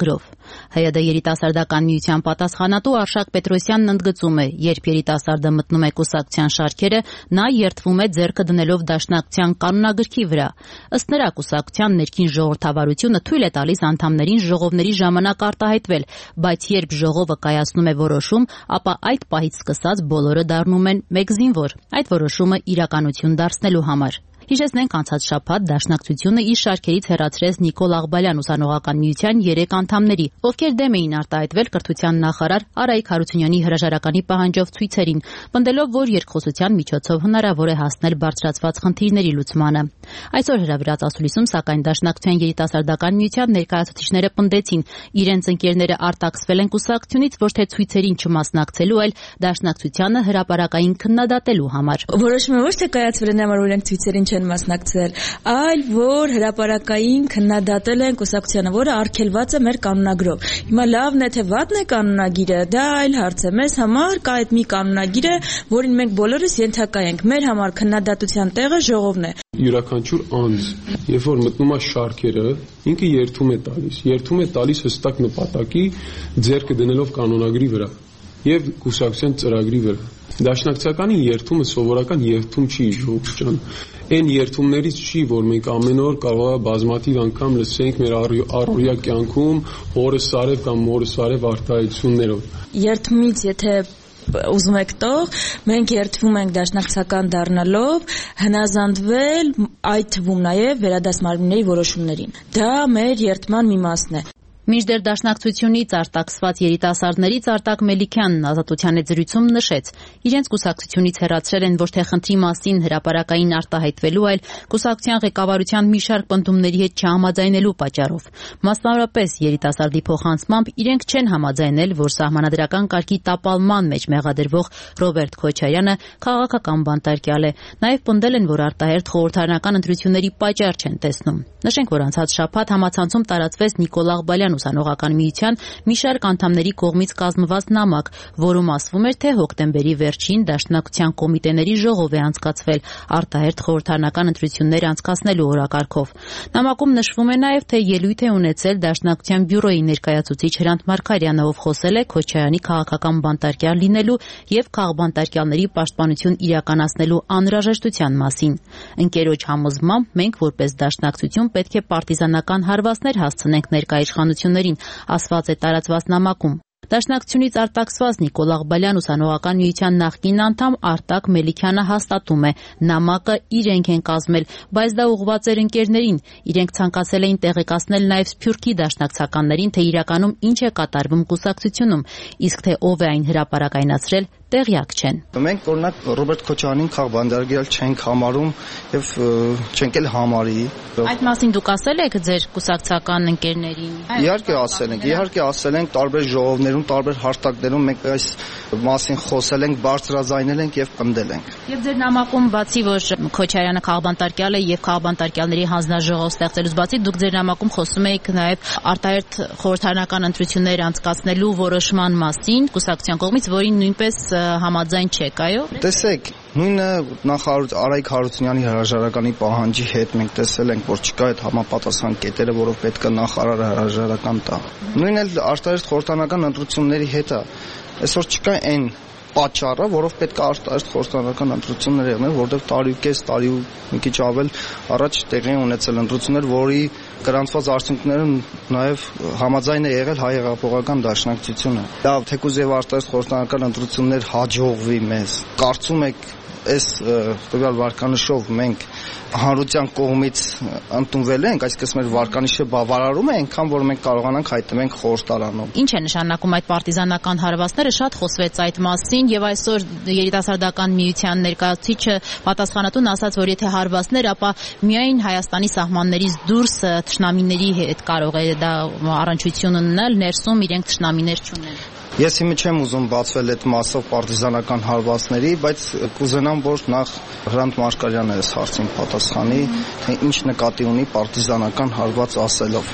Հայ Դ երիտասարդական միության պատասխանատու Արշակ Պետրոսյանն ընդգծում է, երբ երիտասարդը մտնում է կուսակցության շարքերը, նա երդվում է ձեռքը դնելով դաշնակցության կանոնագրքի վրա։ Ըստ նրա, կուսակցության ներքին ժողովրդավարությունը թույլ է տալիս անդամներին ժողովների ժամանակ արտահայտվել, բայց երբ ժողովը կայացնում է որոշում, ապա այդ պահից սկսած բոլորը դառնում են մեկ զինվոր, այդ որոշումը իրականություն դարձնելու համար։ Հիշեցնենք, անցած շաբաթ Դաշնակցությունը իր շարքերից հեռացրեց Նիկոլ Աղբալյան ուսանողական միության երեք անդամների, ովքեր դեմ էին արտահայտվել կրթության նախարար Արայիկ Հարությունյանի հրաժարականի պահանջով ցույցերին, պնդելով, որ երկխոսության միջոցով հնարավոր է հասնել բարձրացված խնդիրների լուծմանը։ Այսօր հրավիրած ասուլիսում, սակայն Դաշնակցության երիտասարդական միության ներկայացուցիչները պնդեցին, իրենց ընկերները արտաքսվել են կուսակցությունից ոչ թե ցույցերին չմասնակցելու, այլ Դաշնակցությանը հրապարակային քննադատելու համար։ Որոշումը ոչ թե կայացվել են համար, որ իրենք ցույցերին չեն մասնակցել, այլ որ հրապարակային քննադատել են կուսակցությանը, որը արգելված է մեր կանոնագրով։ Հիմա լավն է թե վատն է կանոնագիրը, դա այլ հարց է։ Մեզ համար կա այդ մի կանոնագիր է, որին մենք բոլորս ենթակա ենք։ Մեր համար քննադատության տեղը ժողովն է։ Յուրաքանչյուր անձ, երբ որ մտնում է շարքերը, ինքը երդում է տալիս, երդում է տալիս հստակ նպատակի, ձեռքը դնելով կանոնագրի վրա եւ կուսակցության ծրագրի վրա։ Դաշնակցականին երդումը սովորական երդում չի, ժողովուրդ ջան։ Այն երդումներից չի, որ մենք ամեն օր կարող է բազմաթիվ անգամ լսենք մեր առօրյա կյանքում օրը սարև կամ մորը սարև արտահայտություններով։ Երդումից եթե ուզում եք տող, մենք երդվում ենք դաշնակցական դառնալով հնազանդվել այդ թվում նաև վերադասմարմինների որոշումներին։ Դա մեր երդման մի մասն է։ Մինչդեռ Դաշնակցությունից արտաքսված երիտասարդներից Արտակ Մելիքյանն Ազատության զրույցում նշեց, իրենց կուսակցությունից հեռացրել են ոչ թե խնդրի մասին հրապարակային արտահայտվելու, այլ կուսակցության ղեկավարության մի շարք պնդումների հետ չհամաձայնելու պատճառով։ Մասնավորապես երիտասարդի փոխանցմամբ իրենք չեն համաձայնել, որ սահմանադրական կարգի տապալման մեջ մեղադրվող Ռոբերտ Քոչարյանը քաղաքական բանտարկյալ է։ Նաև պնդել են, որ արտահերթ խորհրդարանական ընտրությունների պատճառ չեն տեսնում։ Նշենք, որ անցած շաբաթ համացանցում տարածվեց Նիկոլ Աղբալյան ուսանողական միության մի շարք անդամների կողմից կազմված նամակ, որում ասվում էր, թե հոկտեմբերի վերջին Դաշնակցության կոմիտեների ժողով է անցկացվել արտահերթ խորհրդարանական ընտրություններ անցկացնելու օրակարգով։ Նամակում նշվում է նաև, թե ելույթ է ունեցել Դաշնակցության բյուրոյի ներկայացուցիչ Հրանտ Մարգարյանը, ով խոսել է Քոչարյանի քաղաքական բանտարկյալ լինելու եւ քաղբանտարկյալների պաշտպանություն իրականացնելու անհրաժեշտության մասին։ Ընկերոջ համոզմամբ մենք որպես Դաշնակցություն պետք է պարտիզանական հարվածներ հասցնենք ներկայիշխանություններին, ասված է տարածված նամակում։ Դաշնակցությունից արտաքսված Նիկոլ Աղբալյան ուսանողական միության նախկին անդամ Արտակ Մելիքյանը հաստատում է, նամակը իրենք են կազմել, բայց դա ուղղված էր ընկերներին։ Իրենք ցանկացել էին տեղեկացնել նաև Սփյուռքի դաշնակցականներին, թե իրականում ինչ է կատարվում կուսակցությունում, իսկ թե ով է այն հրապարակայնացրել, տեղյակ չեն։ Մենք օրինակ Ռոբերտ Քոչարյանին քաղբանտարկյալ չենք համարում եւ չենք էլ համարի։ Այդ մասին դուք ասել եք ձեր կուսակցական ընկերներին։ Իհարկե ասել ենք, իհարկե ասել ենք տարբեր ժողովներում, տարբեր հարթակներում մենք այս մասին խոսել ենք, բարձրաձայնել ենք եւ պնդել ենք։ Եվ ձեր նամակում բացի որ Քոչարյանը քաղբանտարկյալ է եւ քաղբանտարկյալների հանձնաժողով ստեղծելուց բացի, դուք ձեր նամակում խոսում եք նաեւ արտահերթ խորհրդարանական ընտրություններ անցկացնելու որոշման մասին կուսակցության կողմից, որին նույնպես համաձայն չեք, այո։ Տեսեք, նույնը նախարար Արայիկ Հարությունյանի հրաժարականի պահանջի հետ մենք տեսել ենք, որ չկա այդ համապատասխան կետերը, որով պետք է նախարարը հրաժարական տա։ Նույնն էլ արտահերթ խորհրդարանական ընտրությունների հետ է։ Այսօր չկա այն պատճառը, որով պետք է արտահերթ խորհրդարանական ընտրություններ եղնել, որտեղ տարի ու կես, տարի ու մի քիչ ավել առաջ տեղի ունեցել ընտրություններ, որի գրանցված արդյունքները նաև համաձայն է եղել հայ հեղափոխական դաշնակցությունը։ Լավ, թեկուզ եւ արտահերթ խորհրդարանական ընտրություններ հաջողվի մեզ։ Կարծում եք այս տվյալ վարկանիշով մենք հանրության կողմից ընդունվել ենք, այսինքն մեր վարկանիշը բավարարում է այնքան, որ մենք կարողանանք հայտնվենք խորհրդարանում։ Ինչ է նշանակում այդ պարտիզանական հարվածները, շատ խոսվեց այդ մասին եւ այսօր երիտասարդական միության ներկայացուցիչը պատասխանատուն ասաց, որ եթե հարվածներ, ապա միայն Հայաստանի սահմաններից դուրս թշնամիների հետ կարող է դա առնչություն ունենալ, ներսում իրենք թշնամիներ չունեն։ Ես հիմա չեմ ուզում բացվել այդ մասով պարտիզանական հարվածների, բայց կուզենամ, որ նախ Հրանտ Մարգարյանը այս հարցին պատասխանի, թե ինչ նկատի ունի պարտիզանական հարված ասելով։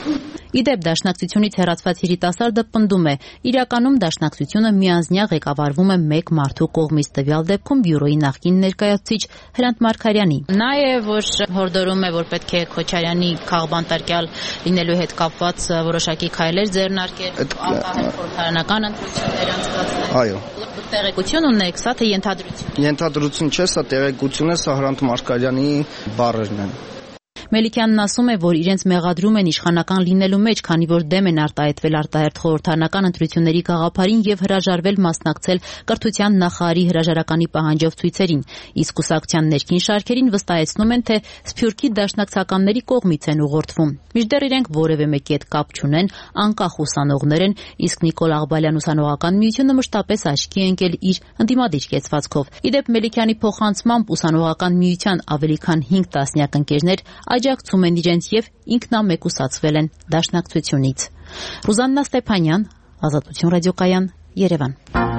Ի դեպ, դաշնակցությունից հեռացված երիտասարդը պնդում է, իրականում դաշնակցությունը միանձնյա ղեկավարվում է մեկ մարդու կողմից, տվյալ դեպքում բյուրոյի նախկին ներկայացուցիչ Հրանտ Մարգարյանի։ Նա է, որ հորդորում է, որ պետք է Քոչարյանի քաղբանտարկյալ լինելու հետ կապված որոշակի քայլեր ձեռնարկել, անկախ խորհրդարանական ընտրություններ անցկացնել։ Այո։ Տեղեկություն ունեք, սա թե ենթադրություն։ Ենթադրություն չէ, սա տեղեկություն է, սա Հրանտ Մարգարյանի բառերն են։ Մելիքյանն ասում է, որ իրենց մեղադրում են իշխանական լինելու մեջ, քանի որ դեմ են արտահայտվել արտահերթ խորհրդարանական ընտրությունների գաղափարին եւ հրաժարվել մասնակցել կրթության նախարարի հրաժարականի պահանջով ցույցերին, իսկ կուսակցության ներքին շարքերին վստահեցնում են, թե Սփյուռքի դաշնակցականների կողմից են ուղղորդվում։ Մինչդեռ իրենք որևէ մեկի հետ կապ չունեն, անկախ ուսանողներ են, իսկ Նիկոլ Աղբալյան ուսանողական միությունը մշտապես աչքի է ընկել իր ընդդիմադիր կեցվածքով։ Ի դեպ, Մելիքյանի փոխանցմամբ ուսանողական միության ավելի քան հինգ տասնյակ ընկերներ աջակցում են իրենց եւ ինքնամեկուսացվել են դաշնակցությունից։ Ռուզաննա Ստեփանյան, Ազատություն ռադիոկայան, Երևան։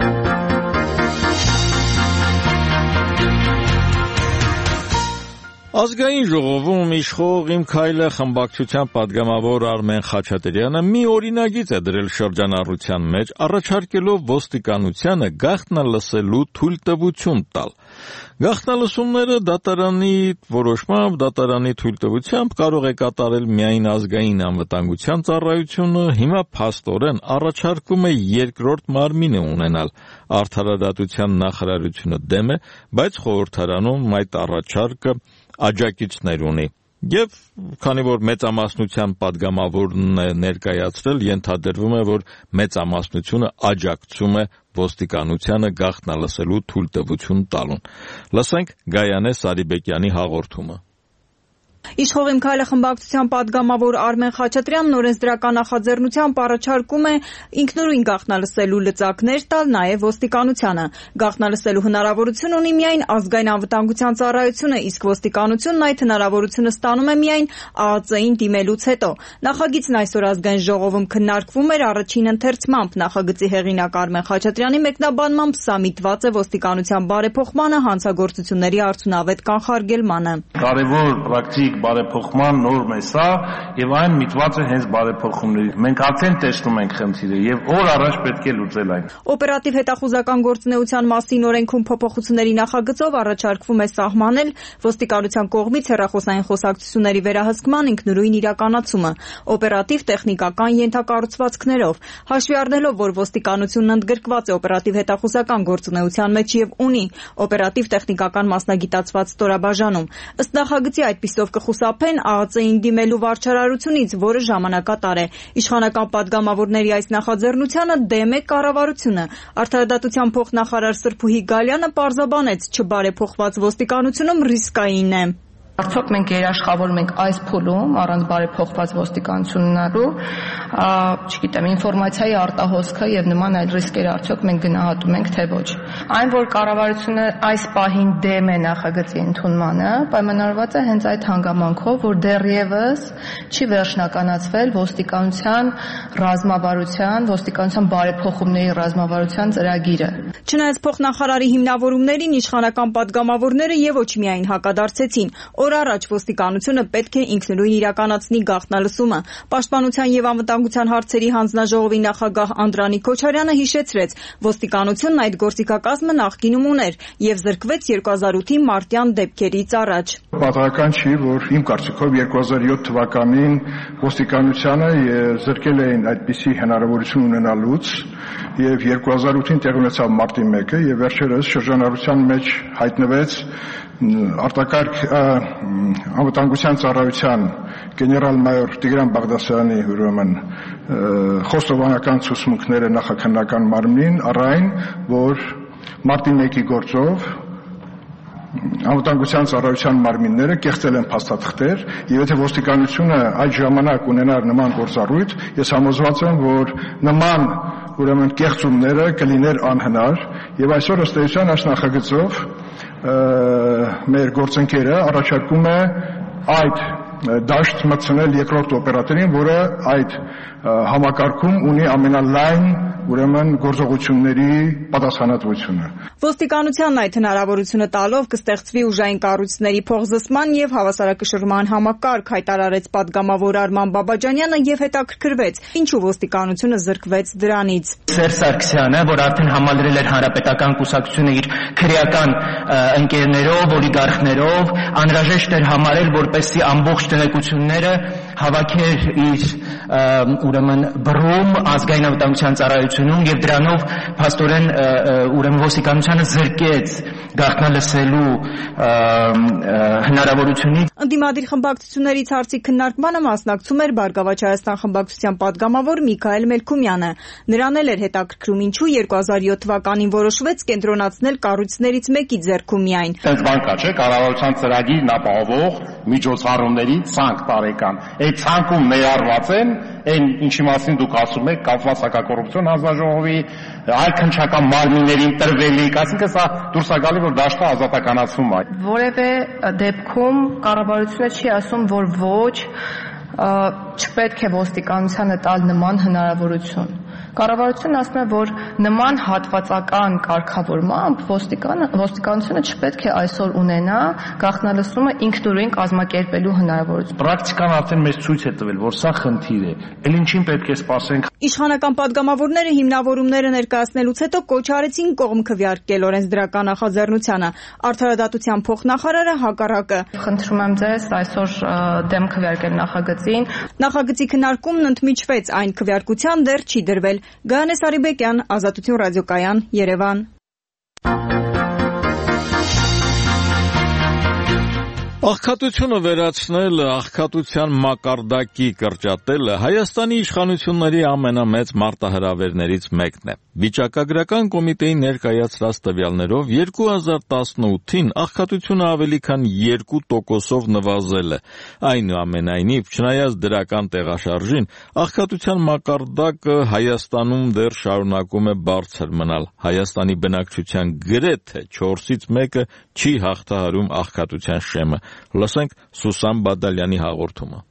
Ազգային ժողովում իշխող Իմ քայլը խմբակցության պատգամավոր Արմեն Խաչատրյանը մի օրինագիծ է դրել շրջանառության մեջ, առաջարկելով ոստիկանությանը գաղտնալսելու թույլտվություն տալ։ Գաղտնալսումները դատարանի որոշմամբ, դատարանի թույլտվությամբ կարող է կատարել միայն ազգային անվտանգության ծառայությունը, հիմա փաստորեն առաջարկում է երկրորդ մարմինը ունենալ։ Արդարադատության նախարարությունը դեմ է, բայց խորհրդարանում այդ առաջարկը աջակիցներ ունի։ Եվ քանի որ մեծամասնության պատգամավորն է ներկայացրել, ենթադրվում է, որ մեծամասնությունը աջակցում է ոստիկանությանը գաղտնալսելու թույլտվություն տալուն։ Լսենք Գայանե Սարիբեկյանի հաղորդումը։ Իշխող Իմ քայլը խմբակցության պատգամավոր Արմեն Խաչատրյանն օրենսդրական նախաձեռնությամբ առաջարկում է ինքնուրույն գաղտնալսելու լծակներ տալ նաև ոստիկանությանը։ Գաղտնալսելու հնարավորություն ունի միայն ազգային անվտանգության ծառայությունը, իսկ ոստիկանությունն այդ հնարավորությունը ստանում է միայն ԱԱԾ-ին դիմելուց հետո։ Նախագիծն այսօր ազգային ժողովում քննարկվում էր առաջին ընթերցմամբ։ Նախագծի հեղինակ Արմեն Խաչատրյանի մեկնաբանմամբ սա միտված է ոստիկանության բարեփոխմանը, հանցագործությունների արդյունավետ կանխարգելմանը։ Կարևոր պրակտիկ բարեփոխման նորմ է սա եւ այն միտված է հենց բարեփոխումների։ Մենք արդեն տեսնում ենք խնդիրը եւ օր առաջ պետք է լուծել այն։ Օպերատիվ հետախուզական գործունեության մասին օրենքում փոփոխությունների նախագծով առաջարկվում է սահմանել ոստիկանության կողմից հեռախոսային խոսակցությունների վերահսկման ինքնուրույն իրականացումը օպերատիվ տեխնիկական ենթակառուցվածքներով, հաշվի առնելով, որ ոստիկանությունն ընդգրկված է օպերատիվ հետախուզական գործունեության մեջ եւ ունի օպերատիվ տեխնիկական մասնագիտացված ստորաբաժանում։ Ըստ նախագծի այդպիսով կխուսափեն ԱԱԾ-ին դիմելու վարչարարությունից, որը ժամանակատար է։ Իշխանական պատգամավորների այս նախաձեռնությանը դեմ է կառավարությունը։ Արդարադատության փոխնախարար Սրփուհի Գալյանը պարզաբանեց, չբարեփոխված ոստիկանությունում ռիսկային է։ Արդյոք մենք երաշխավորում ենք այս փուլում առանց բարեփոխված ոստիկանություն ունենալու, չգիտեմ, ինֆորմացիայի արտահոսքը եւ նման այլ ռիսկեր արդյոք մենք գնահատում ենք թե ոչ։ Այն, որ կառավարությունը այս պահին դեմ է նախագծի ընդունմանը, պայմանավորված է հենց այդ հանգամանքով, որ դեռևս չի վերջնականացվել ոստիկանության ռազմավարության, ոստիկանության բարեփոխումների ռազմավարության ծրագիրը։ Չնայած փոխնախարարի հիմնավորումներին իշխանական պատգամավորները եւ ոչ միայն հակադարձեցին։ Օր առաջ ոստիկանությունը պետք է ինքնուրույն իրականացնի գաղտնալսումը։ Պաշտպանության եւ անվտանգության հարցերի հանձնաժողովի նախագահ Անդրանիկ Քոչարյանը հիշեցրեց, ոստիկանությունն այդ գործիքակազմը նախկինում ուներ եւ զրկվեց երկու հազար ութի մարտյան դեպքերից առաջ։ Պատահական չի, որ իմ կարծիքով երկու հազար յոթ թվականին ոստիկանությանը զրկել էին այդպիսի հնարավորություն ունենալուց եւ երկու հազար ութին տեղ ունեցավ մարտի մեկը եւ վերջերս շրջանառության մեջ հայտնվեց արտակարգ անվտանգության ծառայության գեներալ-մայոր Տիգրան Բաղդասարյանի ուրեմն խոստովանական ցուցմունքները նախաքննական մարմնին առայն, որ մարտի մեկի գործով անվտանգության ծառայության մարմինները կեղծել են փաստաթղթեր եւ եթե ոստիկանությունը այդ ժամանակ ունենար նման գործառույթ, ես համոզված եմ, որ նման ուրեմն կեղծումները կլիներ անհնար եւ այսօր ըստ էության այս նախագծով մեր գործընկերը առաջարկում է այդ դաշտ մտցնել երկրորդ օպերատորին, որը այդ համակարգում ունի ամենալայն ուրեմն գործողությունների պատասխանատվությունը։ Ոստիկանությանն այդ հնարավորությունը տալով կստեղծվի ուժային կառույցների փոխզսման եւ հավասարակշռման համակարգ, հայտարարեց падգամավոր Արման Բաբաջանյանը եւ հետաքրքրվեց, ինչու ոստիկանությունը զրկվեց դրանից։ Սերժ Սարգսյանը, որ արդեն համալրել էր հանրապետական կուսակցությունը իր քրեական ընկերներով, օլիգարխներով, անհրաժեշտ էր համարել, որպեսզի ամբողջ տեղեկությունները հավաքեր իր ուրեմն բռում ազգային անվտանգության ծառայությունում եւ դրանով փաստորեն ուրեմն ոստիկանությանը զրկեց գաղտնալսելու հնարավորությունից։ Ընդդիմադիր խմբակցություններից հարցի քննարկմանը մասնակցում էր Բարգավաճ Հայաստան խմբակցության падգամավոր Միքայել Մելքումյանը։ Նրան էլ էր հետաքրքրում, ինչու երկու հազար յոթ թվականին որոշվեց կենտրոնացնել կառույցներից մեկի ձեռքում միայն։ Այս բան կա, չէ՞, կառավարության ծրագիրն ապահովող միջոցառումների ցանկ տարեկան։ Այդ ցանկում ներառված են այն ինչի մասին դուք ասում եք, կապված հակակոռուպցիոն հանձնաժողովի այլ քննչական մարմիններին տրվելիք, այսինքն սա դուրս է գալի, որ դաշտը ազատականացվում է։ Որևէ դեպքում կառավարությունը չի ասում, որ ոչ, չպետք է ոստիկանությանը տալ նման հնարավորություն։ Կառավարությունն ասում է, որ նման հատվածական կարգավորմամբ ոստիկանությունը չպետք է այսօր ունենա գաղտնալսումը ինքնուրույն կազմակերպելու հնարավորություն։ Պրակտիկան արդեն մեզ ցույց է տվել, որ սա խնդիր է։ Էլ ինչին պետք է սպասենք։ Իշխանական падգամավորները հիմնավորումները ներկայացնելուց հետո կոչ արեցին կողմ քվեարկել օրենսդրական նախաձեռնությանը։ Արդարադատության փոխնախարարը հակառակը։ Խնդրում եմ ձեզ այսօր դեմ քվեարկել նախագծին։ Նախագծի քննարկումն ընդմիջվեց, այն քվեարկության դեռ չի դրվել։ Գայանե Սարիբեկյան, Ազատություն ռադիոկայան, Երևան։ Աղքատությունը վերացնել, աղքատության մակարդակի կրճատելը Հայաստանի իշխանությունների ամենամեծ մարտահրավերներից մեկն է։ Վիճակագրական կոմիտեի ներկայացրած տվյալներով երկու հազար տասնութին աղքատությունը ավելի քան երկու տոկոսով նվազել է։ Այնուամենայնիվ, չնայած դրական տեղաշարժին, աղքատության մակարդակը Հայաստանում դեռ շարունակում է բարձր մնալ։ Հայաստանի բնակչության գրեթե չորսից մեկը չի հաղթահարում աղքատության շեմը։ Լսենք Սուսան Բադալյանի հաղորդումը։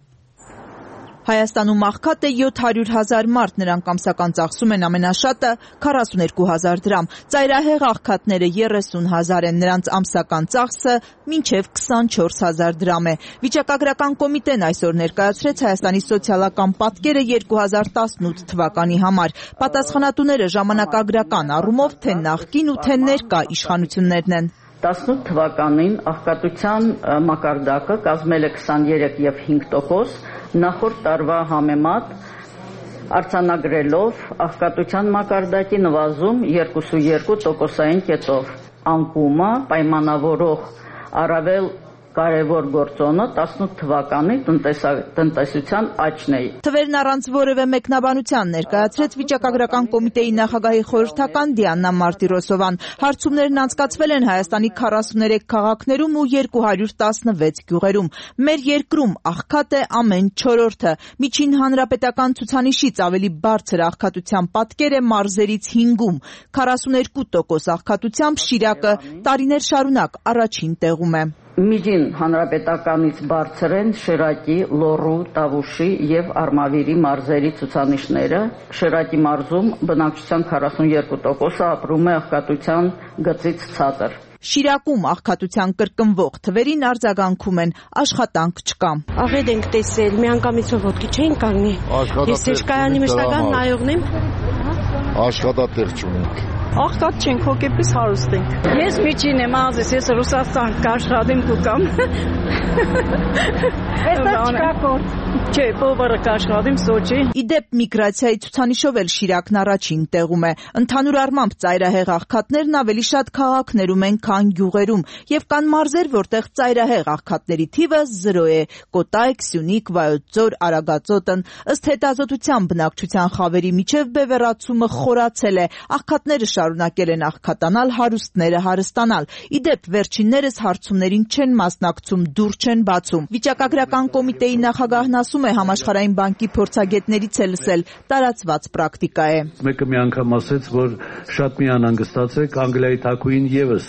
Հայաստանում աղքատ է յոթ հարյուր հազար մարդ, նրանք ամսական ծախսում են ամենաշատը քառասունեքու հազար դրամ։ Ծայրահեղ աղքատները երեսուն հազար են, նրանց ամսական ծախսը մինչև քսանչորս հազար դրամ է։ Վիճակագրական կոմիտեն այսօր ներկայացրեց Հայաստանի սոցիալական պատկերը երկու հազար տասնութ թվականի համար։ Պատասխանատուները ժամանակագրական առումով թե նախկին ու թե ներկա իշխանություններն են։ տասնութ թվականին աղքատության մակարդակը կազմել է քսաներեք եւ հինգ տոկոս, նախորդ տարվա համեմատ արձանագրելով աղքատության մակարդակի նվազում երկուսուերկու տոկոսային կետով։ Անկումը պայմանավորող առավել կարևոր գործոնը տասնութ թվականի տնտեսության աճն է։ Թվերն առանց որևէ մեկնաբանության ներկայացրեց վիճակագրական կոմիտեի նախագահի խորհրդական Դիանա Մարտիրոսովան։ Հարցումներն անցկացվել են Հայաստանի քառասուներեք քաղաքներում ու երկու հարյուր տասնվեց գյուղերում։ Մեր երկրում աղքատ է ամեն չորրորդը։ Միջին հանրապետական ցուցանիշից ավելի բարձր աղքատության պատկեր է մարզերից հինգում։ քառասուներկու տոկոս աղքատությամբ Շիրակը տարիներ շարունակ առաջին տեղում է։ Միջին հանրապետականից բարձր են Շիրակի, Լոռու, Տավուշի եւ Արմավիրի մարզերի ցուցանիշները։ Շիրակի մարզում բնակչության քառասունեքու տոկոսը ապրում է աղքատության գծից ցածր։ Շիրակում աղքատության կրկնվող թվերին արձագանքում են աշխատանք չկա։ Աղետ ենք տեսել, միանգամից ոտքի չէին կանգնի։ Ես Սեշկայանի մշտական նայողն եմ։ Աշխատատեղ չունենք։ Աղքատ չենք, հոգեպես հարուստ ենք։ Ես միջին եմ, ազես, ես Ռուսաստան կաշխատեմ կուկամ։ Այստեղ չկա կորտ։ Չէ, փողը կաշխատեմ Սոչի։ Իդեպ միգրացիայի ցուցանիշով էլ Շիրակն առաջին տեղում է։ Ընդհանուր առմամբ ծայրահեղ աղքատներն ավելի շատ քաղաքներում են, քան գյուղերում, եւ կան մարզեր, որտեղ ծայրահեղ աղքատների թիվը զրո է։ Կոտայք, Սյունիք, Վայոց ձոր, Արագածոտն։ Ըստ հետազոտության բնակչության խավերի միջև բևեռացումը խորացել է։ Աղքատները շարունակել են աղքատանալ, հարուստները հարստանալ։ Իդեպ վերջիններս հարցումներին չեն մասնակցում, դուր չեն բացում։ Վիճակագրական կոմիտեի նախագահն ասում է, Համաշխարհային բանկի փորձագետներից է լսել, տարածված պրակտիկա է։ Մեկը մի անգամ ասեց, որ շատ մի անհանգստացեք, Անգլիայի թագուհին եւս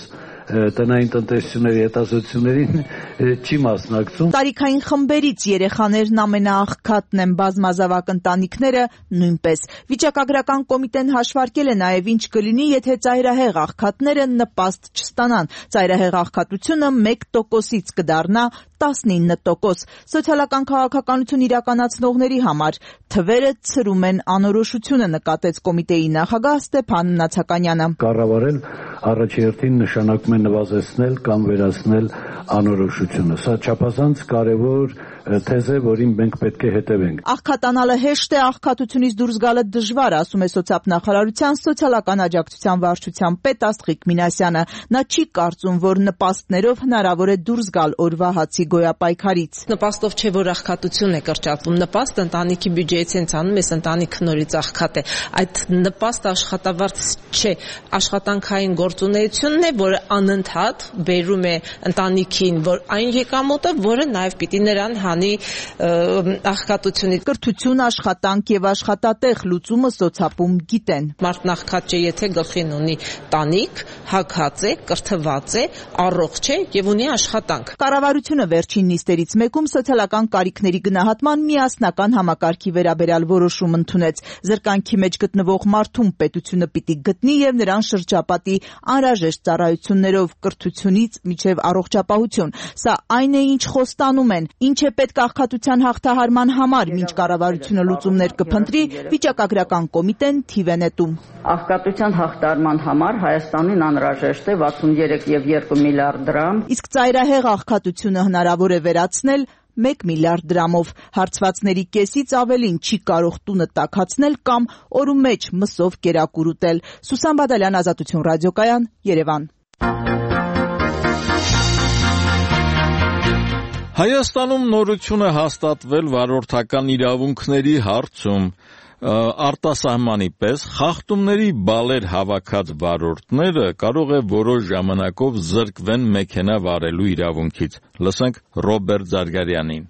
տնային տնտեսությունների հետազոտություններին չի մասնակցում։ Տարիքային խմբերից երեխաներն ամենաաղքատն են, բազմազավակ ընտանիքները նույնպես։ Վիճակագրական կոմիտեն հաշվարկել է նաև ինչ կլինի, եթե ծայրահեղ աղքատները նպաստ չստանան։ Ծայրահեղ աղքատությունը մեկ տոկոսից կդառնա տասնինը տոկոս։ Սոցիալական քաղաքականություն իրականացնողների համար թվերը ցրում են անորոշությունը, նկատեց կոմիտեի նախագահ Ստեփան Նացականյանը։ Կառավարել առաջերտին նշանակում է նվազեցնել կամ վերացնել անորոշությունը։ Սա չափազանց կարևոր թեզ է, որին մենք պետք է հետևենք։ Աղքատանալը հեշտ է, աղքատությունից դուրս գալը դժվար, ասում է սոցիալնախարարության սոցիալական աջակցության վարչության պետ Աստղիկ Մինասյանը։ Նա չի կարծում, որ նպաստներով հնարավոր է դուրս գալ օրվա հացի գոյապայքարից։ Նպաստով չէ, որ աղքատություն է կրճատվում, նպաստ ընտանիքի բյուջեից են ցանում, այս ընտանիքը նորից աղքատ է։ Այդ նպաստ աշխատավարձ չէ, աշխատանքային գործունեությունն է, որը անընդհատ բերում է ընտանիքին, որ այն եկամուտը, որը նաև պիտի նրան հանի աղքատությունից։ Կրթություն, աշխատանք եւ աշխատատեղ լուծումը սոցապում գիտեն։ Մարդն աղքատ չէ, եթե գլխին ունի տանիք, հագած է, կրթված է, առողջ է եւ ունի աշխատանք։ Կառավարությունը վերջին նիստերից մեկում սոցիալական կարիքների գնահատման միասնական համակարգի վերաբերյալ որոշում ընդունեց։ Զրկանքի մեջ գտնվող մարդուն պետությունը պիտի գտնի եւ նրան շրջապատի անհրաժեշտ ծառայություններով կրթությունից մինչեւ առողջապահություն։ Սա այն է, ինչ խոստանում են, ինչ է պետք աղքատության հաղթահարման համար, մինչ կառավարությունը լուծումներ կփնտրի, վիճակագրական կոմիտեն թիվ է նետում։ Աղքատության հաղթահարման համար Հայաստանին անհրաժեշտ է վաթսուններեք եւ երկու միլիարդ դրամ։ Իսկ ծայրահեղ աղքատությունը հնարավոր է վերացնել մեկ միլիարդ դրամով։ Հարցվածների կեսից ավելին չի կարող տունը տաքացնել կամ օրու մեջ մսով կերակուր ուտել։ Սուսան Բադալյան, Ազատություն ռադիոկայան, Երևան։ Հայաստանում նորություն է հաստատվել վարորդական իրավունքների հարցում։ Արտասահմանի պես խախտումների բալեր հավաքած վարորդները կարող է որոշ ժամանակով զրկվեն մեքենա վարելու իրավունքից։ Լսենք Ռոբերտ Զարգարյանին։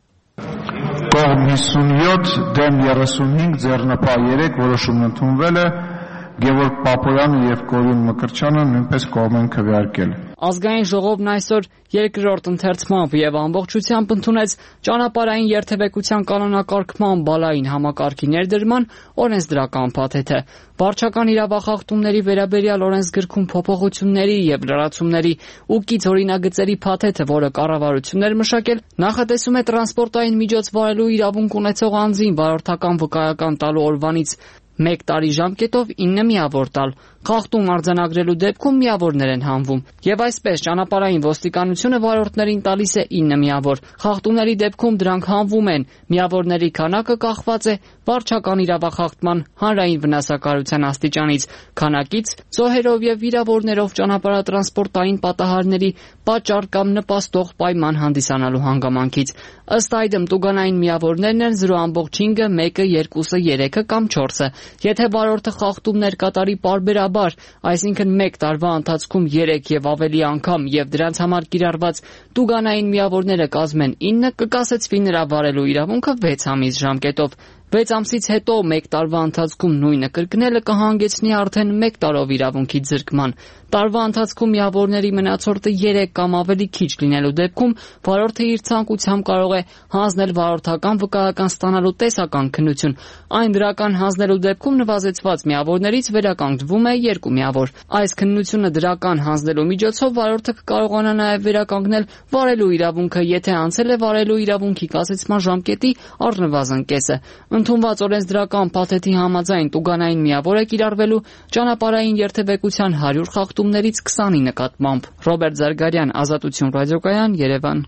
Կողմ հիսունյոթ դեմ երեսունհինգ ձեռնպահ երեք որոշումն ընդունվել է, Գևորգ Պապոյանը եւ Կորյուն Մկրտչյանը նույնպես կողմ են քվեարկել։ Ազգային ժողովն այսօր երկրորդ ընթերցմամբ եւ ամբողջությամբ ընդունեց ճանապարհային երթևեկության կանոնակարգման բալային համակարգի ներդրման օրենսդրական փաթեթը։ Վարչական իրավախախտումների վերաբերյալ օրենսգրքում փոփոխությունների եւ լրացումների ու կից օրինագծերի փաթեթը, որը կառավարությունն էր մշակել, նախատեսում է տրանսպորտային միջոց վարելու իրավունք ունեցող անձին վարորդական վկայական տալու օրվանից մեկ տարի ժամկետով ինը միավոր տալ։ Խախտում արձանագրելու դեպքում միավորներ են հանվում։ Եվ այսպես ճանապարհային ոստիկանությունը վարորդներին տալիս է ինը միավոր։ Խախտումների դեպքում դրանք հանվում են։ Միավորների քանակը կախված է վարչական իրավախախտման հանրային վնասակարության աստիճանից, քանակից, զոհերով եւ վիրավորներով ճանապարհատրանսպորտային պատահարների պատճառ կամ նպաստող պայման հանդիսանալու հանգամանքից։ Ըստ այդմ տուգանային միավորներն են զրո ամբողջ հինգը, մեկը, երկուսը, երեքը կամ չորսը։ Եթե վարորդը խախտումներ կատարի պարբերաբար, այսինքն մեկ տարվա ընթացքում երեք եւ ավելի անգամ եւ դրանց համար կիրառված տուգանային միավորները կազմեն ինը, կկասեցվի նրա վարելու իրավունքը վեց ամիս ժամկետով։ վեց ամսից հետո մեկ տարվա ընթացքում նույնը կրկնելը կհանգեցնի արդեն մեկ տարով իրավունքի զրկման։ Տարվա ընթացքում միավորների մնացորդը երեք կամ ավելի քիչ լինելու դեպքում վարորդը իր ցանկությամբ կարող է հանձնել վարորդական վկայական ստանալու տեսական քննություն։ Այն դրական հանձնելու դեպքում նվազեցված միավորներից վերականգնվում է երկու միավոր։ Այս քննությունը դրական հանձնելու միջոցով վարորդը կկարողանա նաև վերականգնել վարելու իրավունքը, եթե անցել է վարելու իրավունքի կասեցման ժամկետի առնվազն կեսը։ Ընդունված օրենսդրական փաթեթի համաձայն տուգանային միավոր է կիրառվելու ճանապարհային երթևեկության հարյուր խախտումներից քսանի նկատմամբ։ Ռոբերտ Զարգարյան, Ազատություն ռադիոկայան, Երևան։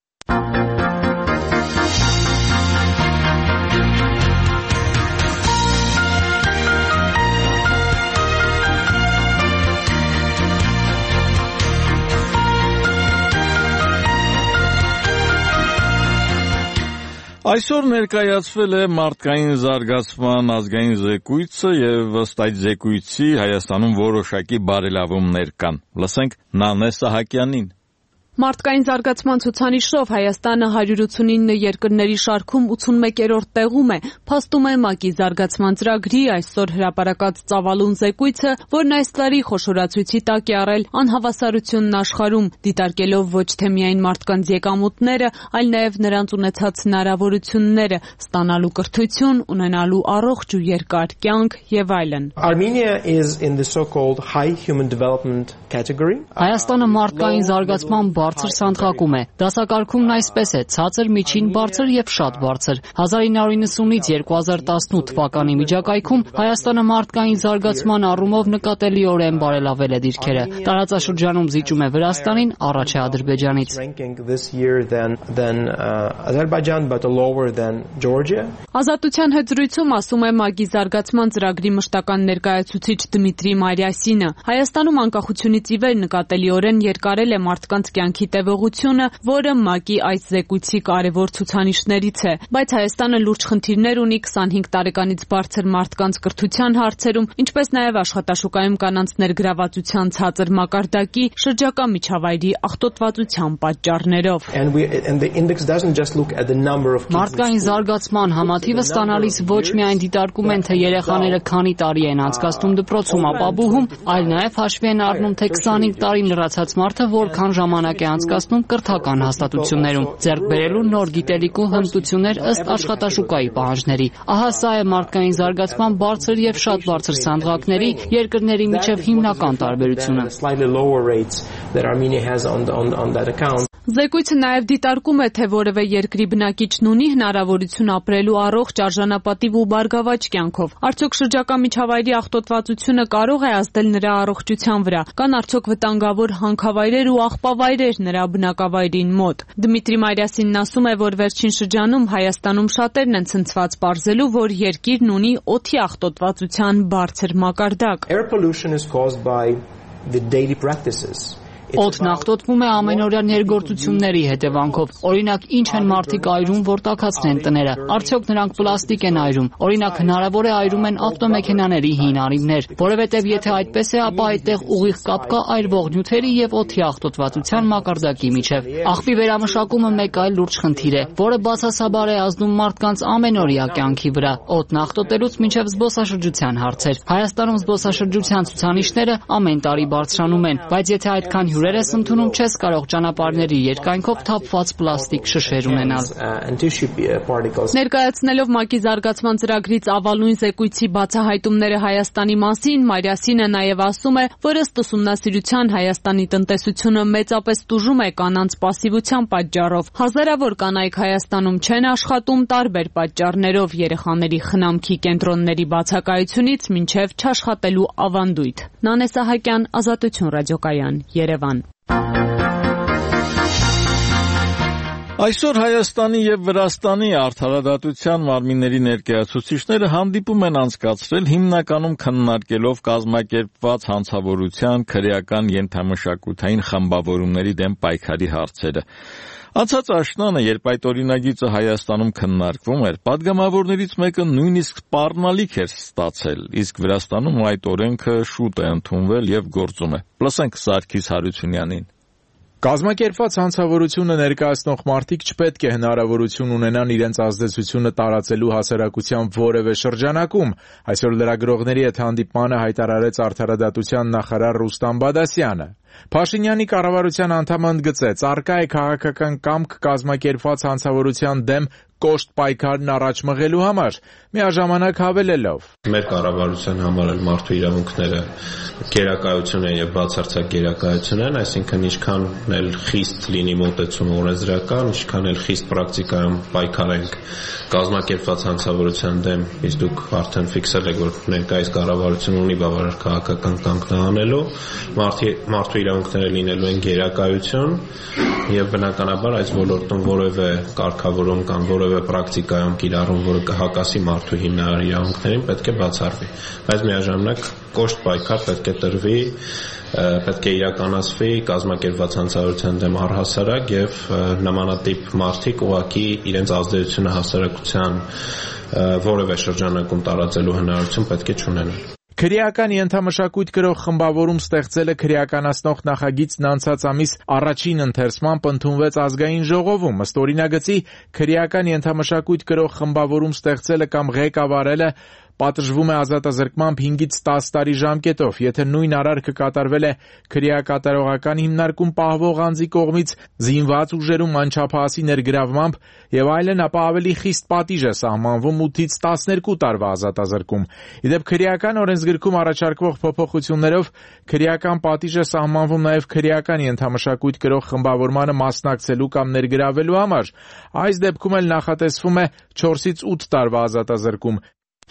Այսօր ներկայացվել է մարդկային զարգացման ազգային զեկույցը եւ ըստ այդ զեկույցի Հայաստանում որոշակի բարելավումներ կան։ Լսենք Նանե Սահակյանին։ Մարդկային զարգացման ցուցանիշով Հայաստանը հարյուր ութսունինը երկրների շարքում ութսունմեկերորդ տեղում է, փաստում է ՄԱԿ-ի զարգացման ծրագրի այսօր հրապարակած ծավալուն զեկույցը, որն այս տարի խոշորացույցի տակ է առել անհավասարությունն աշխարհում, դիտարկելով ոչ թե միայն մարդկանց եկամուտները, այլ նաև նրանց ունեցած հնարավորությունները ստանալու կրթություն, ունենալու առողջ ու երկար կյանք եւ այլն։ Armenia is in the so-called high human development category. Հայաստանը մարդկային զարգացման բարձր սանդղակում է։ Դասակարգումն այսպես է՝ ցածր, միջին, բարձր եւ շատ բարձր։ հազար ինը հարյուր նվսունից երկու հազար տասնութ թվականի միջակայքում Հայաստանը մարդկային զարգացման առումով նկատելիորեն բարելավել է դիրքերը։ Տարածաշրջանում զիջում է Վրաստանին, առաջ է Ադրբեջանից։ Ազատության հետ զրույցում ասում է ՄԱԿ-ի զարգացման ծրագրի մշտական ներկայացուցիչ Դմիտրի Մարիասինը։ Հայաստանում անկախությունից ի վեր նկատելիորեն երկարել է մարդկանց կյանքի տևողությունը, որը ՄԱԿ-ի այս զեկույցի կարևոր ցուցանիշներից է, բայց Հայաստանը լուրջ խնդիրներ ունի քսանհինգ տարեկանից բարձր մարդկանց կրթության հարցերում, ինչպես նաև աշխատաշուկայում կանանց ներգրավվածության ցածր մակարդակի, շրջակա միջավայրի աղտոտվածության պատճառներով։ Մարդկային զարգացման համաթիվը ստանալիս ոչ միայն դիտարկում են, թե երեխաները քանի տարի են անցկացնում դպրոցում ապաբուհում, այլ նաև հաշվի են առնում, թե քսանհինգ տարի լրացած մարդը որքան ժամանակ է անցկացնում կրթական հաստատություններում, ձեռք բերելու նոր գիտելիք ու հմտություններ ըստ աշխատաշուկայի պահանջների։ Ահա սա է մարդկային զարգացման բարձր եւ շատ բարձր սանդղակների երկրների միջև հիմնական տարբերությունը։ Զեկույցը նաև դիտարկում է, թե որևէ երկրի բնակիչն ունի հնարավորություն ապրելու առողջ, արժանապատիվ ու բարգավաճ կյանքով։ Արդյոք շրջակա միջավայրի աղտոտվածությունը կարող է ազդել նրա առողջության վրա։ Կան արդյոք վտանգավոր հանքավայրեր ու աղբավայրեր նրա բնակավայրին մոտ։ Դմիտրի Մարիասինն ասում է, որ վերջին շրջանում Հայաստանում շատերն են ցնցված պարզելու, որ երկիրն ունի օդի աղտոտվածության բարձր մակարդակ։ Air pollution is caused by the daily practices. Օդն աղտոտվում է ամենօրյա ներգործությունների հետևանքով։ Օրինակ, ինչ են մարդիկ այրում, որ տաքացնեն տները։ Արդյոք նրանք պլաստիկ են այրում։ Օրինակ, հնարավոր է այրում են ավտոմեքենաների հին արիվներ, որովհետև եթե այդպես է, ապա այդտեղ ուղիղ կապ կա այրվող նյութերի եւ օդի աղտոտվածության մակարդակի միջև։ Աղբի վերամշակումը մեկ այլ լուրջ խնդիր է, որը բացասաբար է ազդում մարդկանց ամենօրյա կյանքի վրա։ Օդն աղտոտելուց մինչև զբոսաշրջության հարցեր։ Հայաստանում զբոսաշրջության ցուցանիշները ամեն տարի բարձրանում են, բայց եթե այդքան հյուրեր ես ընդունում, չես կարող ճանապարհների երկայնքով թափված պլաստիկ շշեր ունենալ։ Ներկայացնելով ՄԱԿ-ի զարգացման ծրագրի ծավալուն զեկույցի բացահայտումները Հայաստանի մասին, Մարիասինը նաև ասում է, որ ըստ ուսումնասիրության Հայաստանի տնտեսությունը մեծապես տուժում է կանանց պասիվության պատճառով։ Հազարավոր կանայք Հայաստանում չեն աշխատում տարբեր պատճառներով՝ երեխաների խնամքի կենտրոնների բացակայությունից մինչև չաշխատելու ավանդույթ։ Նանե Սահակյան, Ազատություն ռադիոկայան, Երևան։ Այսօր Հայաստանի եւ Վրաստանի արդարադատության մարմինների ներկայացուցիչները հանդիպում են անցկացրել հիմնականում քննարկելով կազմակերպված հանցավորության, քրեական ենթամշակութային խմբավորումների դեմ պայքարի հարցերը։ Անցած աշնանը, երբ այդ օրինագիծը Հայաստանում քննարկվում էր, падգամավորներից մեկը նույնիսկ սպառնալիք էր ստացել, իսկ Վրաստանում այդ օրենքը շուտ է ընդունվել եւ գործում է։ Լսենք Սարգիս Հարությունյանին։ Կազմակերպված հանցավորությունը ներկայացնող մարդիկ չպետք է հնարավորություն ունենան իրենց ազդեցությունը տարածելու հասարակության որևէ շրջանակում։ Այսօր լրագրողների հետ հանդիպմանը հայտարարեց արդարադատության նախարար Ռուստամ Բադասյանը։ Փաշինյանի կառավարության անդամը ընդգծեց, առկա է քաղաքական կամք կազմակերպված հանցավորության դեմ կոշտ պայքարն առաջ մղելու համար, միաժամանակ հավելելով. Մեր կառավարության համար էլ մարդու իրավունքները գերակայություն են եւ բացարձակ գերակայություն են, այսինքն ինչքան էլ խիստ լինի մոտեցումը օրենսդրական, ինչքան էլ խիստ պրակտիկայում պայքարենք կազմակերպված հանցավորության դեմ, իսկ դուք արդեն ֆիքսել եք, որ ներկայիս կառավարությունը ունի բավարար քաղաքական կամք դա անելու, մարդու իրավունքները լինելու են գերակայություն եւ բնականաբար այս ոլորտում որևէ կարգավորում կամ որևէ պրակտիկայում կիրառում, որը կհակասի մարդու հիմնարար իրավունքներին, պետք է բացառվի։ Բայց միաժամանակ կոշտ պայքար պետք է տրվի, պետք է իրականացվի կազմակերպված հանցավորության դեմ առհասարակ եւ նմանատիպ մարդիկ ուղղակի իրենց ազդեցությունը հասարակության որևէ շրջանակում տարածելու հնարավորություն պետք է չունենան։ Քրեական ենթամշակույթ կրող խմբավորում ստեղծելը քրեականացնող նախագիծն անցած ամիս առաջին ընթերցմամբ ընդունվեց ազգային ժողովում։ Ըստ օրինագծի, քրեական ենթամշակույթ կրող խմբավորում ստեղծելը կամ ղեկավարելը պատժվում է ազատազրկմամբ հինգից տաս տարի ժամկետով, եթե նույն արարքը կատարվել է քրեակատարողական հիմնարկում պահվող անձի կողմից զինված ուժերում անչափահասի ներգրավմամբ եւ այլն, ապա ավելի խիստ պատիժ է սահմանվում ութից տասներկու տարվա ազատազրկում։ Իդեպ քրեական օրենսգրքում առաջարկվող փոփոխություններով քրեական պատիժ է սահմանվում նաեւ քրեական ենթամշակույթ կրող խմբավորմանը մասնակցելու կամ ներգրավելու համար։ Այս դեպքում էլ նախատեսվում է չորսից ութ տարվա ազատազրկում։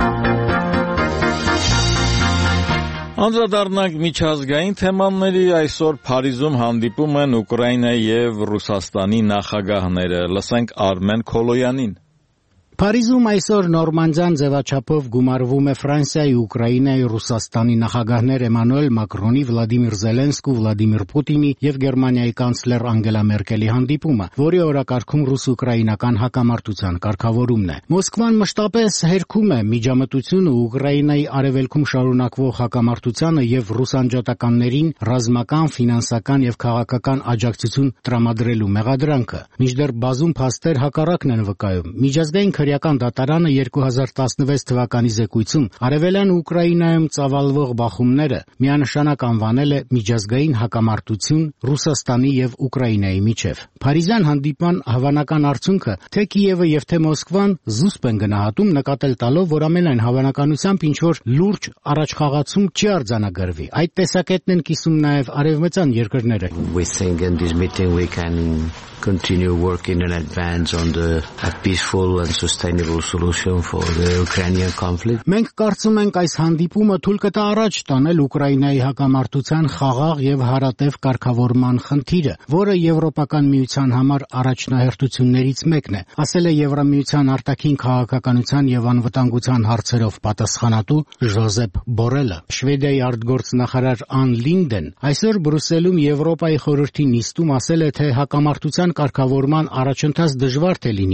Անդրադառնանք միջազգային թեմաների, այսօր Փարիզում հանդիպում են Ուկրաինայի եւ Ռուսաստանի նախագահները։ Լսենք Արմեն Քոլոյանին։ Փարիզում այսօր նորմանդյան ձևաչափով գումարվում է Ֆրանսիայի, Ուկրաինայի, Ռուսաստանի նախագահներ Էմանուել Մակրոնի, Վլադիմիր Զելենսկու, Վլադիմիր Պուտինի եւ Գերմանիայի կանցլեր Անգելա Մերկելի հանդիպումը, որի օրակարգում ռուս-ուկրաինական հակամարտության կարգավորումն է։ Մոսկվան մշտապես հերքում է միջամտությունը Ուկրաինայի արևելքում շարունակվող հակամարտությանը եւ ռուսանջատականներին ռազմական, ֆինանսական եւ քաղաքական աջակցություն տրամադրելու մեղադրանքը։ Մինչդեռ բազում փաստեր հակառակն են վկայում։ Միջազգային քրեական դատարանը երկու հազար տասնվեց թվականի զեկույցում արևելյան Ուկրաինայում ծավալվող բախումները միանշանակ անվանել է միջազգային հակամարտություն Ռուսաստանի եւ Ուկրաինայի միջև։ Փարիզյան հանդիպման հավանական արդյունքը թե Կիևը եւ թե Մոսկվան զուսպ են գնահատում, նկատել տալով, որ ամենայն հավանականությամբ ինչ-որ լուրջ առաջխաղացում չի արձանագրվի։ Այդ տեսակետն են կիսում նաեւ արևմտյան երկրները։ We think in this meeting we can continue working in advance on the a peaceful and sustainable solution for the Ukrainian conflict. Մենք կարծում ենք այս հանդիպումը թույլ կտա առաջ տանել Ուկրաինայի հակամարտության խաղաղ եւ հարատև կարգավորման խնդիրը, որը Եվրոպական միության համար առաջնահերթություններից մեկն է, ասել է Եվրամիության արտաքին քաղաքականության եւ անվտանգության հարցերով պատասխանատու Ժոզեփ Բորելը։ Շվեդիայի արտգործնախարար Ան Լինդեն այսօր Բրյուսելում Եվրոպայի խորհրդի նիստում ասել է, թե հակամարտության կարգավորման առաջընթաց դժվար թե լինի։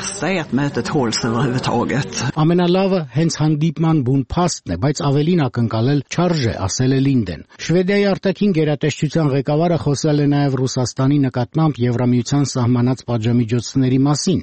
Ամենալավը հենց հանդիպման բուն փաստն է, բայց ավելին ակնկալել չարժե, ասել է Լինդեն։ Շվեդիայի արտաքին գերատեսչության ղեկավարը խոսել է նաև Ռուսաստանի նկատմամբ Եվրամիության սահմանած պատժամիջոցների մասին։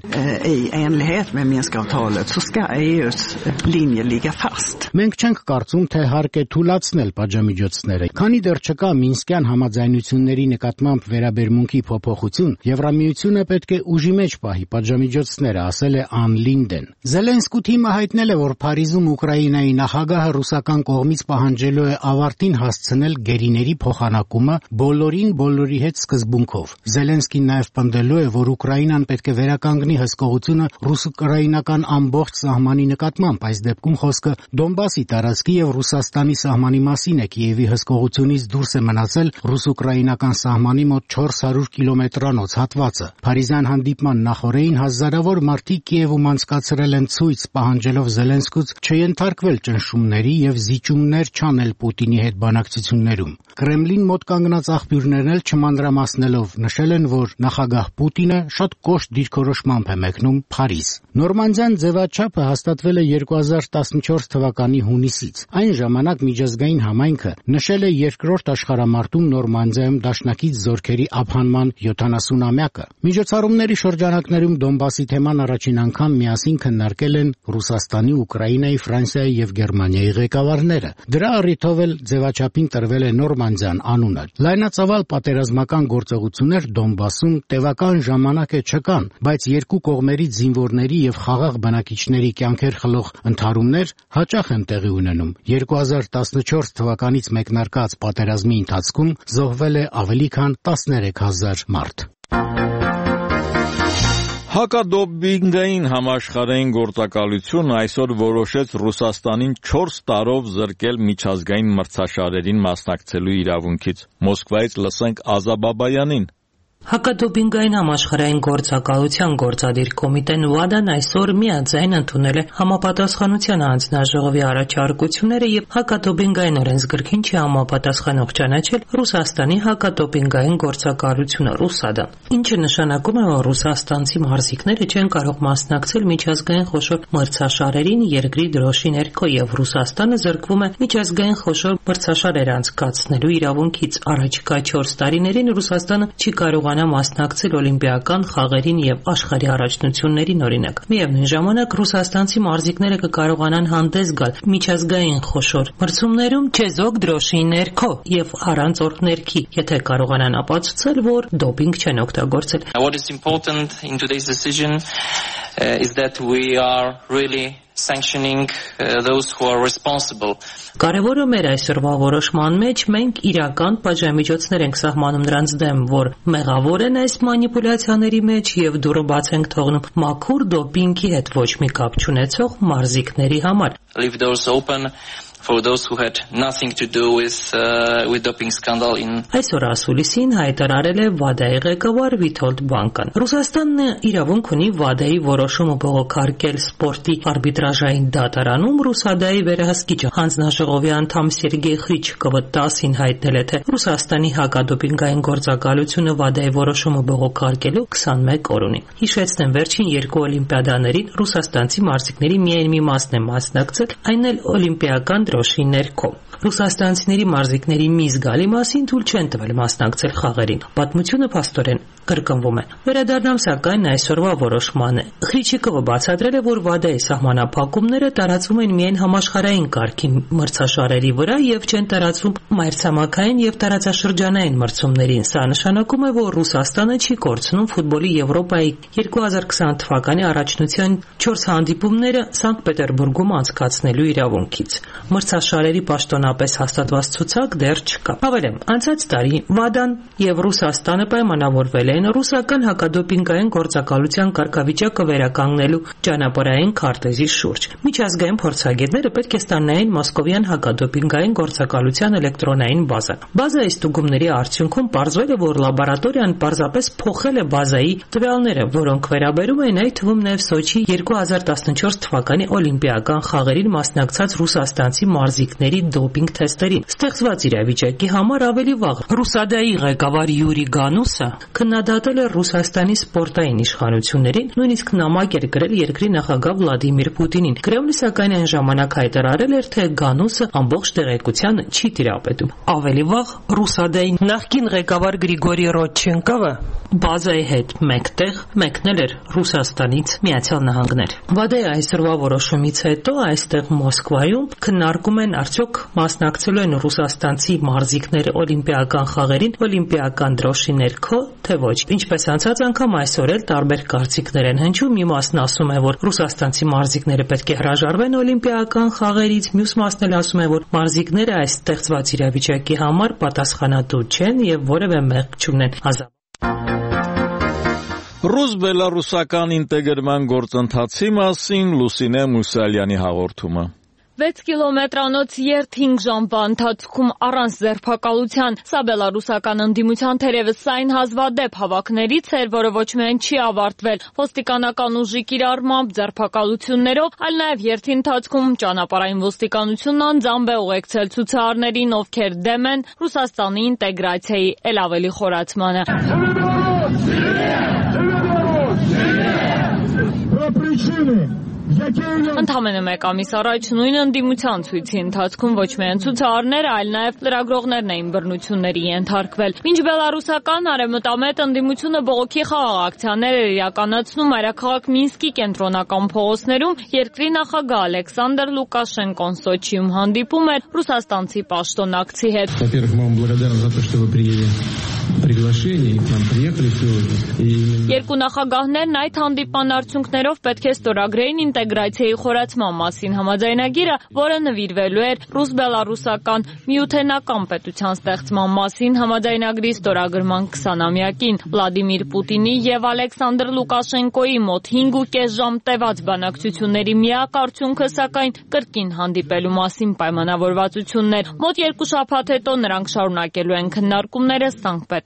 Մենք չենք կարծում, թե հարկ է թույլատրել պատժամիջոցները։ Քանի դեռ չկա Մինսկյան համաձայնությունների նկատմամբ վերաբերմունքի փոփոխություն, Եվրամիությունը պետք է ուժի մեջ պահի պատժամիջոցները, ասել է Ան Լինդեն։ Զելենսկու թիմը հայտնել է, որ Փարիզում Ուկրաինայի նախագահը ռուսական կողմից պահանջելու է ավարտին հասցնել գերիների փոխանակումը բոլորին բոլորի հետ սկզբունքով։ Զելենսկին նաև պնդելու է, որ Ուկրաինան պետք է վերականգնի հսկողությունը ռուս-ուկրաինական ամբողջ սահմանի նկատմամբ, այս դեպքում խոսքը Դոնբասի տարածքի եւ Ռուսաստանի սահմանի մասին է։ Կիևի հսկողությունից դուրս է մնացել ռուս-ուկրաինական սահմանի մոտ չորս հարյուր կիլոմետրանոց հատվածը։ Փարիզյան հանդիպման նախօրեին հազարավոր մարդիկ Կիևում անցկացրել են ցույց, պահանջելով Զելենսկուց չենթարկվել ճնշումների եւ զիջումներ չանել Պուտինի հետ բանակցություններում։ Կրեմլին մոտ կանգնած աղբյուրներն էլ չմանրամասնելով նշել են, որ նախագահ Պուտինը շատ կոշտ դիրքորոշմամբ է մեկնում Փարիզ։ Նորմանդյան ձևաչափը հաստատվել է երկու հազար տասնչորս թվականի հունիսից։ Այն ժամանակ միջազգային համայնքը նշել է երկրորդ աշխարհամարտում Նորմանդիայում դաշնակից զորքերի ափանման յոթանասունամյակը։ Միջոցառումների շրջանակներում Դոնբասի թեման առաջին անգամ միասին քննարկել են Ռուսաստանի, Ուկրաինայի, Ֆրանսիայի եւ Գերմանիայի ղեկավարները։ Դրա առիթով էլ ձևաչափին տրվել է Նորմանդյան անունը։ Լայնածավալ պատերազմական գործողություններ Դոնբասում տևական ժամանակ է չկան, բայց երկու կողմերից զինվորների եւ խաղաղ բնակիչների կյանքեր խլող ընդհարումներ հաճախ են տեղի ունենում։ երկու հազար տասնչորս թվականից մեկնարկած պատերազմի ընթացքում զոհվել է ավելի քան տասներեք հազար մարդ։ Հակադոպինգային համաշխարհային գործակալությունը այսօր որոշեց Ռուսաստանին չորս տարով զրկել միջազգային մրցաշարերին մասնակցելու իրավունքից։ Մոսկվայից լսենք Ազա Բաբայանին։ Հակադոպինգային համաշխարհային գործակալության գործադիր կոմիտեն WADA-ն այսօր միաձայն ընդունել է համապատասխանության հանձնաժողովի առաջարկությունները եւ հակադոպինգային օրենսգրքին չի համապատասխանող ճանաչել Ռուսաստանի հակադոպինգային գործակալությունը Ռուսադան, ինչը նշանակում է, որ ռուսաստանցի մարզիկները չեն կարող մասնակցել միջազգային խոշոր մրցաշարերին երկրի դրոշի ներքո եւ Ռուսաստանը զրկվում է միջազգային խոշոր մրցաշարեր անցկացնելու իրավունքից։ Առաջիկա չորս տարիներին Ռուսաստանը չի կարողանա մասնակցել օլիմպիական խաղերին եւ աշխարհի առաջնություններին օրինակ։ Միևնույն ժամանակ ռուսաստանցի մարզիկները կկարողանան հանդես գալ միջազգային խոշոր մրցումներում չեզոք դրոշի ներքո եւ առանց օրհներքի, եթե կարողանան ապացուցել, որ դոպինգ չեն օգտագործել։ What is important in today's decision uh, is that we are really sanctioning uh, those who are responsible. Կարևորը մեր այսօրվա որոշման մեջ մենք իրական պատժամիջոցներ ենք սահմանում նրանց դեմ, որ մեղավոր են այս մանիպուլյացիաների մեջ եւ դուրը բաց ենք թողնում մաքուր դոպինգի հետ ոչ մի կապ չունեցող մարզիկների համար։ Leave doors open for those who had nothing to do with uh, with doping scandal in Այսօր ասուլիսին հայտարարել է WADA-ի ղեկավար Վիտոլդ Բանկան։ Ռուսաստանն իրավունք ունի WADA-ի որոշումը բողոքարկել սպորտի արբիտրաժային դատարանում Ռուսադայի վերահսկիչը հանձնաժողովի անդամ Սերգեյ Խրիչկովը տասին հայտնել է, թե Ռուսաստանի հակադոպինգային գործակալությունը WADA-ի որոշումը բողոքարկելու քսանմեկ օր ունի։ Հիշեցնեմ, վերջին երկու օլիմպիադաներին ռուսաստանցի մարզիկների միայն մի մասն է մասնակցել, այն էլ օլիմպիական դրոշի ներքո։ Ռուսաստանցիների մարզիկների մի զգալի մասին թույլ չեն տվել մասնակցել խաղերին։ Պատմությունը փաստորեն կրկնվում է։ Վերադառնամ սակայն այսօրվա որոշմանը։ Խրիչիկովը բացատրել է, որ WADA-ի սահմանափակումները տարածվում են միայն համաշխարհային կարգի մրցաշարերի վրա եւ չեն տարածվում մայրցամաքային եւ տարածաշրջանային մրցումներին։ Սա նշանակում է, որ Ռուսաստանը չի կորցնում ֆուտբոլի Եվրոպայի երկու հազար քսան թվականի առաջնության չորս հանդիպումները Սանկտ Պետերբուրգում անցկացնելու իրավունքից։ Մրցաշարերի պաշտոնապես հաստատված ցուցակ դեռ չկա։ Հավելեմ, անցած տարի WADA-ն եւ Ռուսաստանը պայմանավորվել են ռուսական հակադոպինգային գործակալության կարգավիճակը վերականգնելու ճանապարհային քարտեզի շուրջ։ Միջազգային փորձագետները պետք է ստանային Մոսկովյան հակադոպինգային գործակալության էլեկտրոնային բազան։ Բազայի ստուգումների արդյունքում պարզվել է, որ լաբորատորիան պարզապես փոխել է բազայի տվյալները, որոնք վերաբերում են այդ թվում նաև Սոչի երկու հազար տասնչորս թվականի օլիմպիական խաղերին մասնակցած ռուսաստանցի մարզիկների դոպինգ թեստերին։ Ստեղծված իրավիճակի համար ավելի վաղ Ռուսադայի ղեկավար Յուրի Գանուսը քննադատել է Ռուսաստանի սպորտային իշխանություններին, նույնիսկ նամակ էր գրել երկրի նախագահ Վլադիմիր Պուտինին։ Կրեմլը սակայն այն ժամանակ հայտարարել էր, թե Գանուսը ամբողջ տեղեկությանը չի տիրապետում։ Ավելի վաղ Ռուսադայի նախկին ղեկավար Գրիգորի Ռոդչենկովը բազայի հետ մեկտեղ մեկնել էր Ռուսաստանից Միացյալ Նահանգներ։ WADA-ի այսօրվա որոշումից հետո այստեղ Մոսկվայում քննարկում են արդյոք մասնակցելու են ռուսաստանցի մարզիկները օլիմպիական խաղերին օլիմպիական դրոշի ներքո, թե ոչ։ Ինչպես անցած անգամ այսօր էլ տարբեր կարծիքներ են հնչում։ Մի մասն ասում է, որ ռուսաստանցի մարզիկները պետք է հրաժարվեն օլիմպիական խաղերից, մյուս մասն էլ ասում է, որ մարզիկները այս ստեղծված իրավիճակի համար պատասխանատու չեն եւ որևէ մեղք չունեն։ Ռուս-բելարուսական ինտեգրման գործընթացի մասին Լուսինե Մուսալյանի հաղորդումը։ վեց կիլոմետրանոց երթ հինգ ժամվա ընթացքում առանց ձերբակալության։ Սա բելարուսական ընդդիմության թերևս սայն հազվադեպ հավաքներից էր, որը ոչ միայն չի ավարտվել ոստիկանական ուժի կիրառմամբ, ձերբակալություններով, այլ նաև երթի ընթացքում ճանապարհային ոստիկանությունն անձամբ է ուղեկցել ցուցարարներին, ովքեր դեմ են Ռուսաստանի ինտեգրացիայի էլ ավելի խորացմանը։ Ընդամենը մեկ ամիս առաջ նույն ընդդիմության ցույցի ընթացքում ոչ միայն ցուցարարները, այլ նաև լրագրողներն էին բռնությունների ենթարկվել։ Մինչ բելարուսական արևմտամետ ընդդիմությունը բողոքի խաղաղ ակցիաներ էր իրականացնում մայրաքաղաք Մինսկի կենտրոնական փողոցներում, երկրի նախագահ Ալեքսանդր Լուկաշենկոն Սոչիում հանդիպում էր ռուսաստանցի պաշտոնակցի հետ։ Երկու նախագահներն այդ հանդիպման արդյունքներով պետք է ստորագրեին ինտեգրացիայի խորացման մասին համաձայնագիրը, որը նվիրվելու էր ռուս-բելարուսական միութենական պետության ստեղծման մասին համաձայնագրի ստորագրման քսանամյակին։ Վլադիմիր Պուտինի եւ Ալեքսանդր Լուկաշենկոյի մոտ հինգ ու կես ժամ տևած բանակցությունների միակ արդյունքը սակայն կրկին հանդիպելու մասին պայմանավորվածություններ։ Մոտ երկու շաբաթ հետո նրանք շարունակելու են քննարկումները Սանկտ Պետերբուրգում։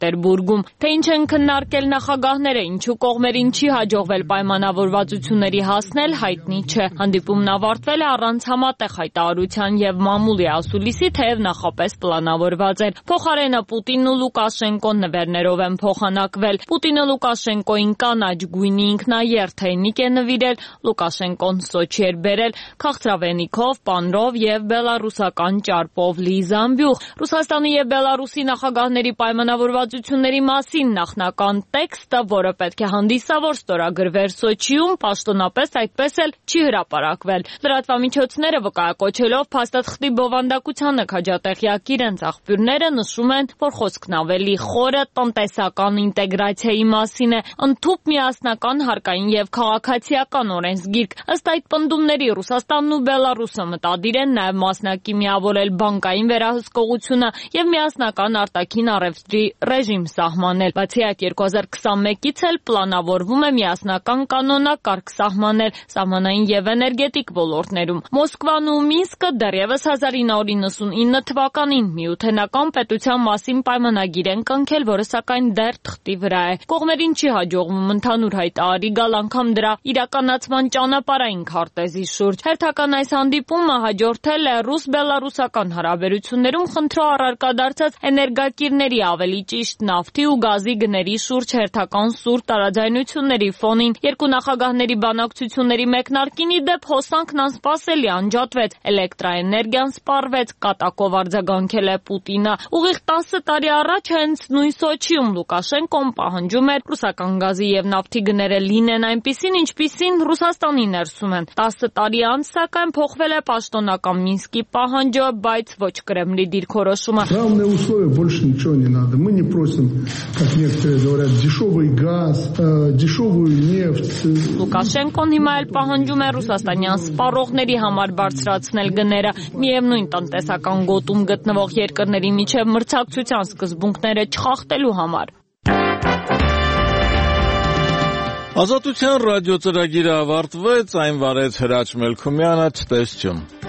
հրապարակում։ Թե ինչ են քննարկել նախագահները, ինչու կողմերին չի հաջողվել պայմանավորվածությունների հասնել, հայտնի չէ։ Հանդիպումն ավարտվել է առանց համատեղ հայտարարության եւ մամուլի ասուլիսի, թեև նախապես պլանավորված էր։ Փոխարենը Պուտինն ու Լուկաշենկոն նվերներով են փոխանակվել։ Պուտինը Լուկաշենկոյին կանաչ գույնի ինքնաերթ թեյնիկ է նվիրել, Լուկաշենկոն Սոչի էր բերել քաղցրավենիքով, պանրով եւ բելարուսական ճարպով լի զամբյուղ։ Ռուսաստանի եւ Բելարուսի նախագահների պայմանավորվածությունների մասին նախնական տեքստը, որը պետք է հանդիսավոր ստորագրվեր Սոչիում, պաշտոնապես այդպես էլ չի հրապարակվել։ Լրատվամիջոցները վկայակոչելով փաստաթղթի բովանդակությանը քաջատեղյակ իրենց աղբյուրները նշում են, որ խոսքն ավելի խորը տնտեսական ինտեգրացիայի մասին է, ընդհուպ միասնական հարկային եւ քաղաքացիական օրենսգիրք։ Ըստ այդ պնդումների Ռուսաստանն ու Բելարուսը մտադիր են նաեւ մասնակի միավորել բանկային վերահսկողությունը եւ միասնական արտաքին առևտրի ռեժիմ սահմանել։ Բացի այդ, երկու հազար քսանմեկից էլ պլանավորվում է միասնական կանոնակարգ սահմանել սահմանային եւ էներգետիկ ոլորտներում։ Մոսկվան ու Մինսկը դեռևս հազար ինը հարյուր իննսունինը թվականին միութենական պետության մասին պայմանագիր են կնքել, որը սակայն դեռ թղթի վրա է։ Կողմերին չի հաջողվում ընդհանուր հայտարարի գալ անգամ դրա իրականացման ճանապարհային քարտեզի շուրջ։ Հերթական այս հանդիպումը հաջորդել է ռուս-բելարուսական հարաբերություններում խնդրո առարկա դարձած էներգակիրների, ավելի ճիշտ նավթի ու գազի գների շուրջ հերթական սուր տարաձայնությունների ֆոնին։ Երկու նախագահների բանակցությունների մեկնարկին ի դեպ հոսանքն անսպասելի անջատվեց, էլեկտրաէներգիան սպառվեց, կատակով արձագանքել է Պուտինը։ Ուղիղ տասը տարի առաջ հենց նույն Սոչիում Լուկաշենկոն պահանջում էր ռուսական գազի եւ նավթի գները լինեն այնպիսին, ինչպիսին Ռուսաստանի ներսում են։ Տասը տարի անց սակայն փոխվել է պաշտոնական Մինսկի պահանջը, բայց ոչ Կրեմլի դիրքորոշումը։ Главное условие больше ничего не надо. Мы не просим, как некоторые говорят, дешевый газ, дешевую нефть. Լուկաշենկոն հիմա էլ պահանջում է ռուսաստանյան սպառողների համար բարձրացնել գները, միևնույն տնտեսական գոտում գտնվող երկրների միջև մրցակցության սկզբունքները չխախտելու համար։ Ազատության ռադիո ծրագիրը ավարտվեց, այն վարեց Հրաչ Մելքումյանը, ցտեսություն։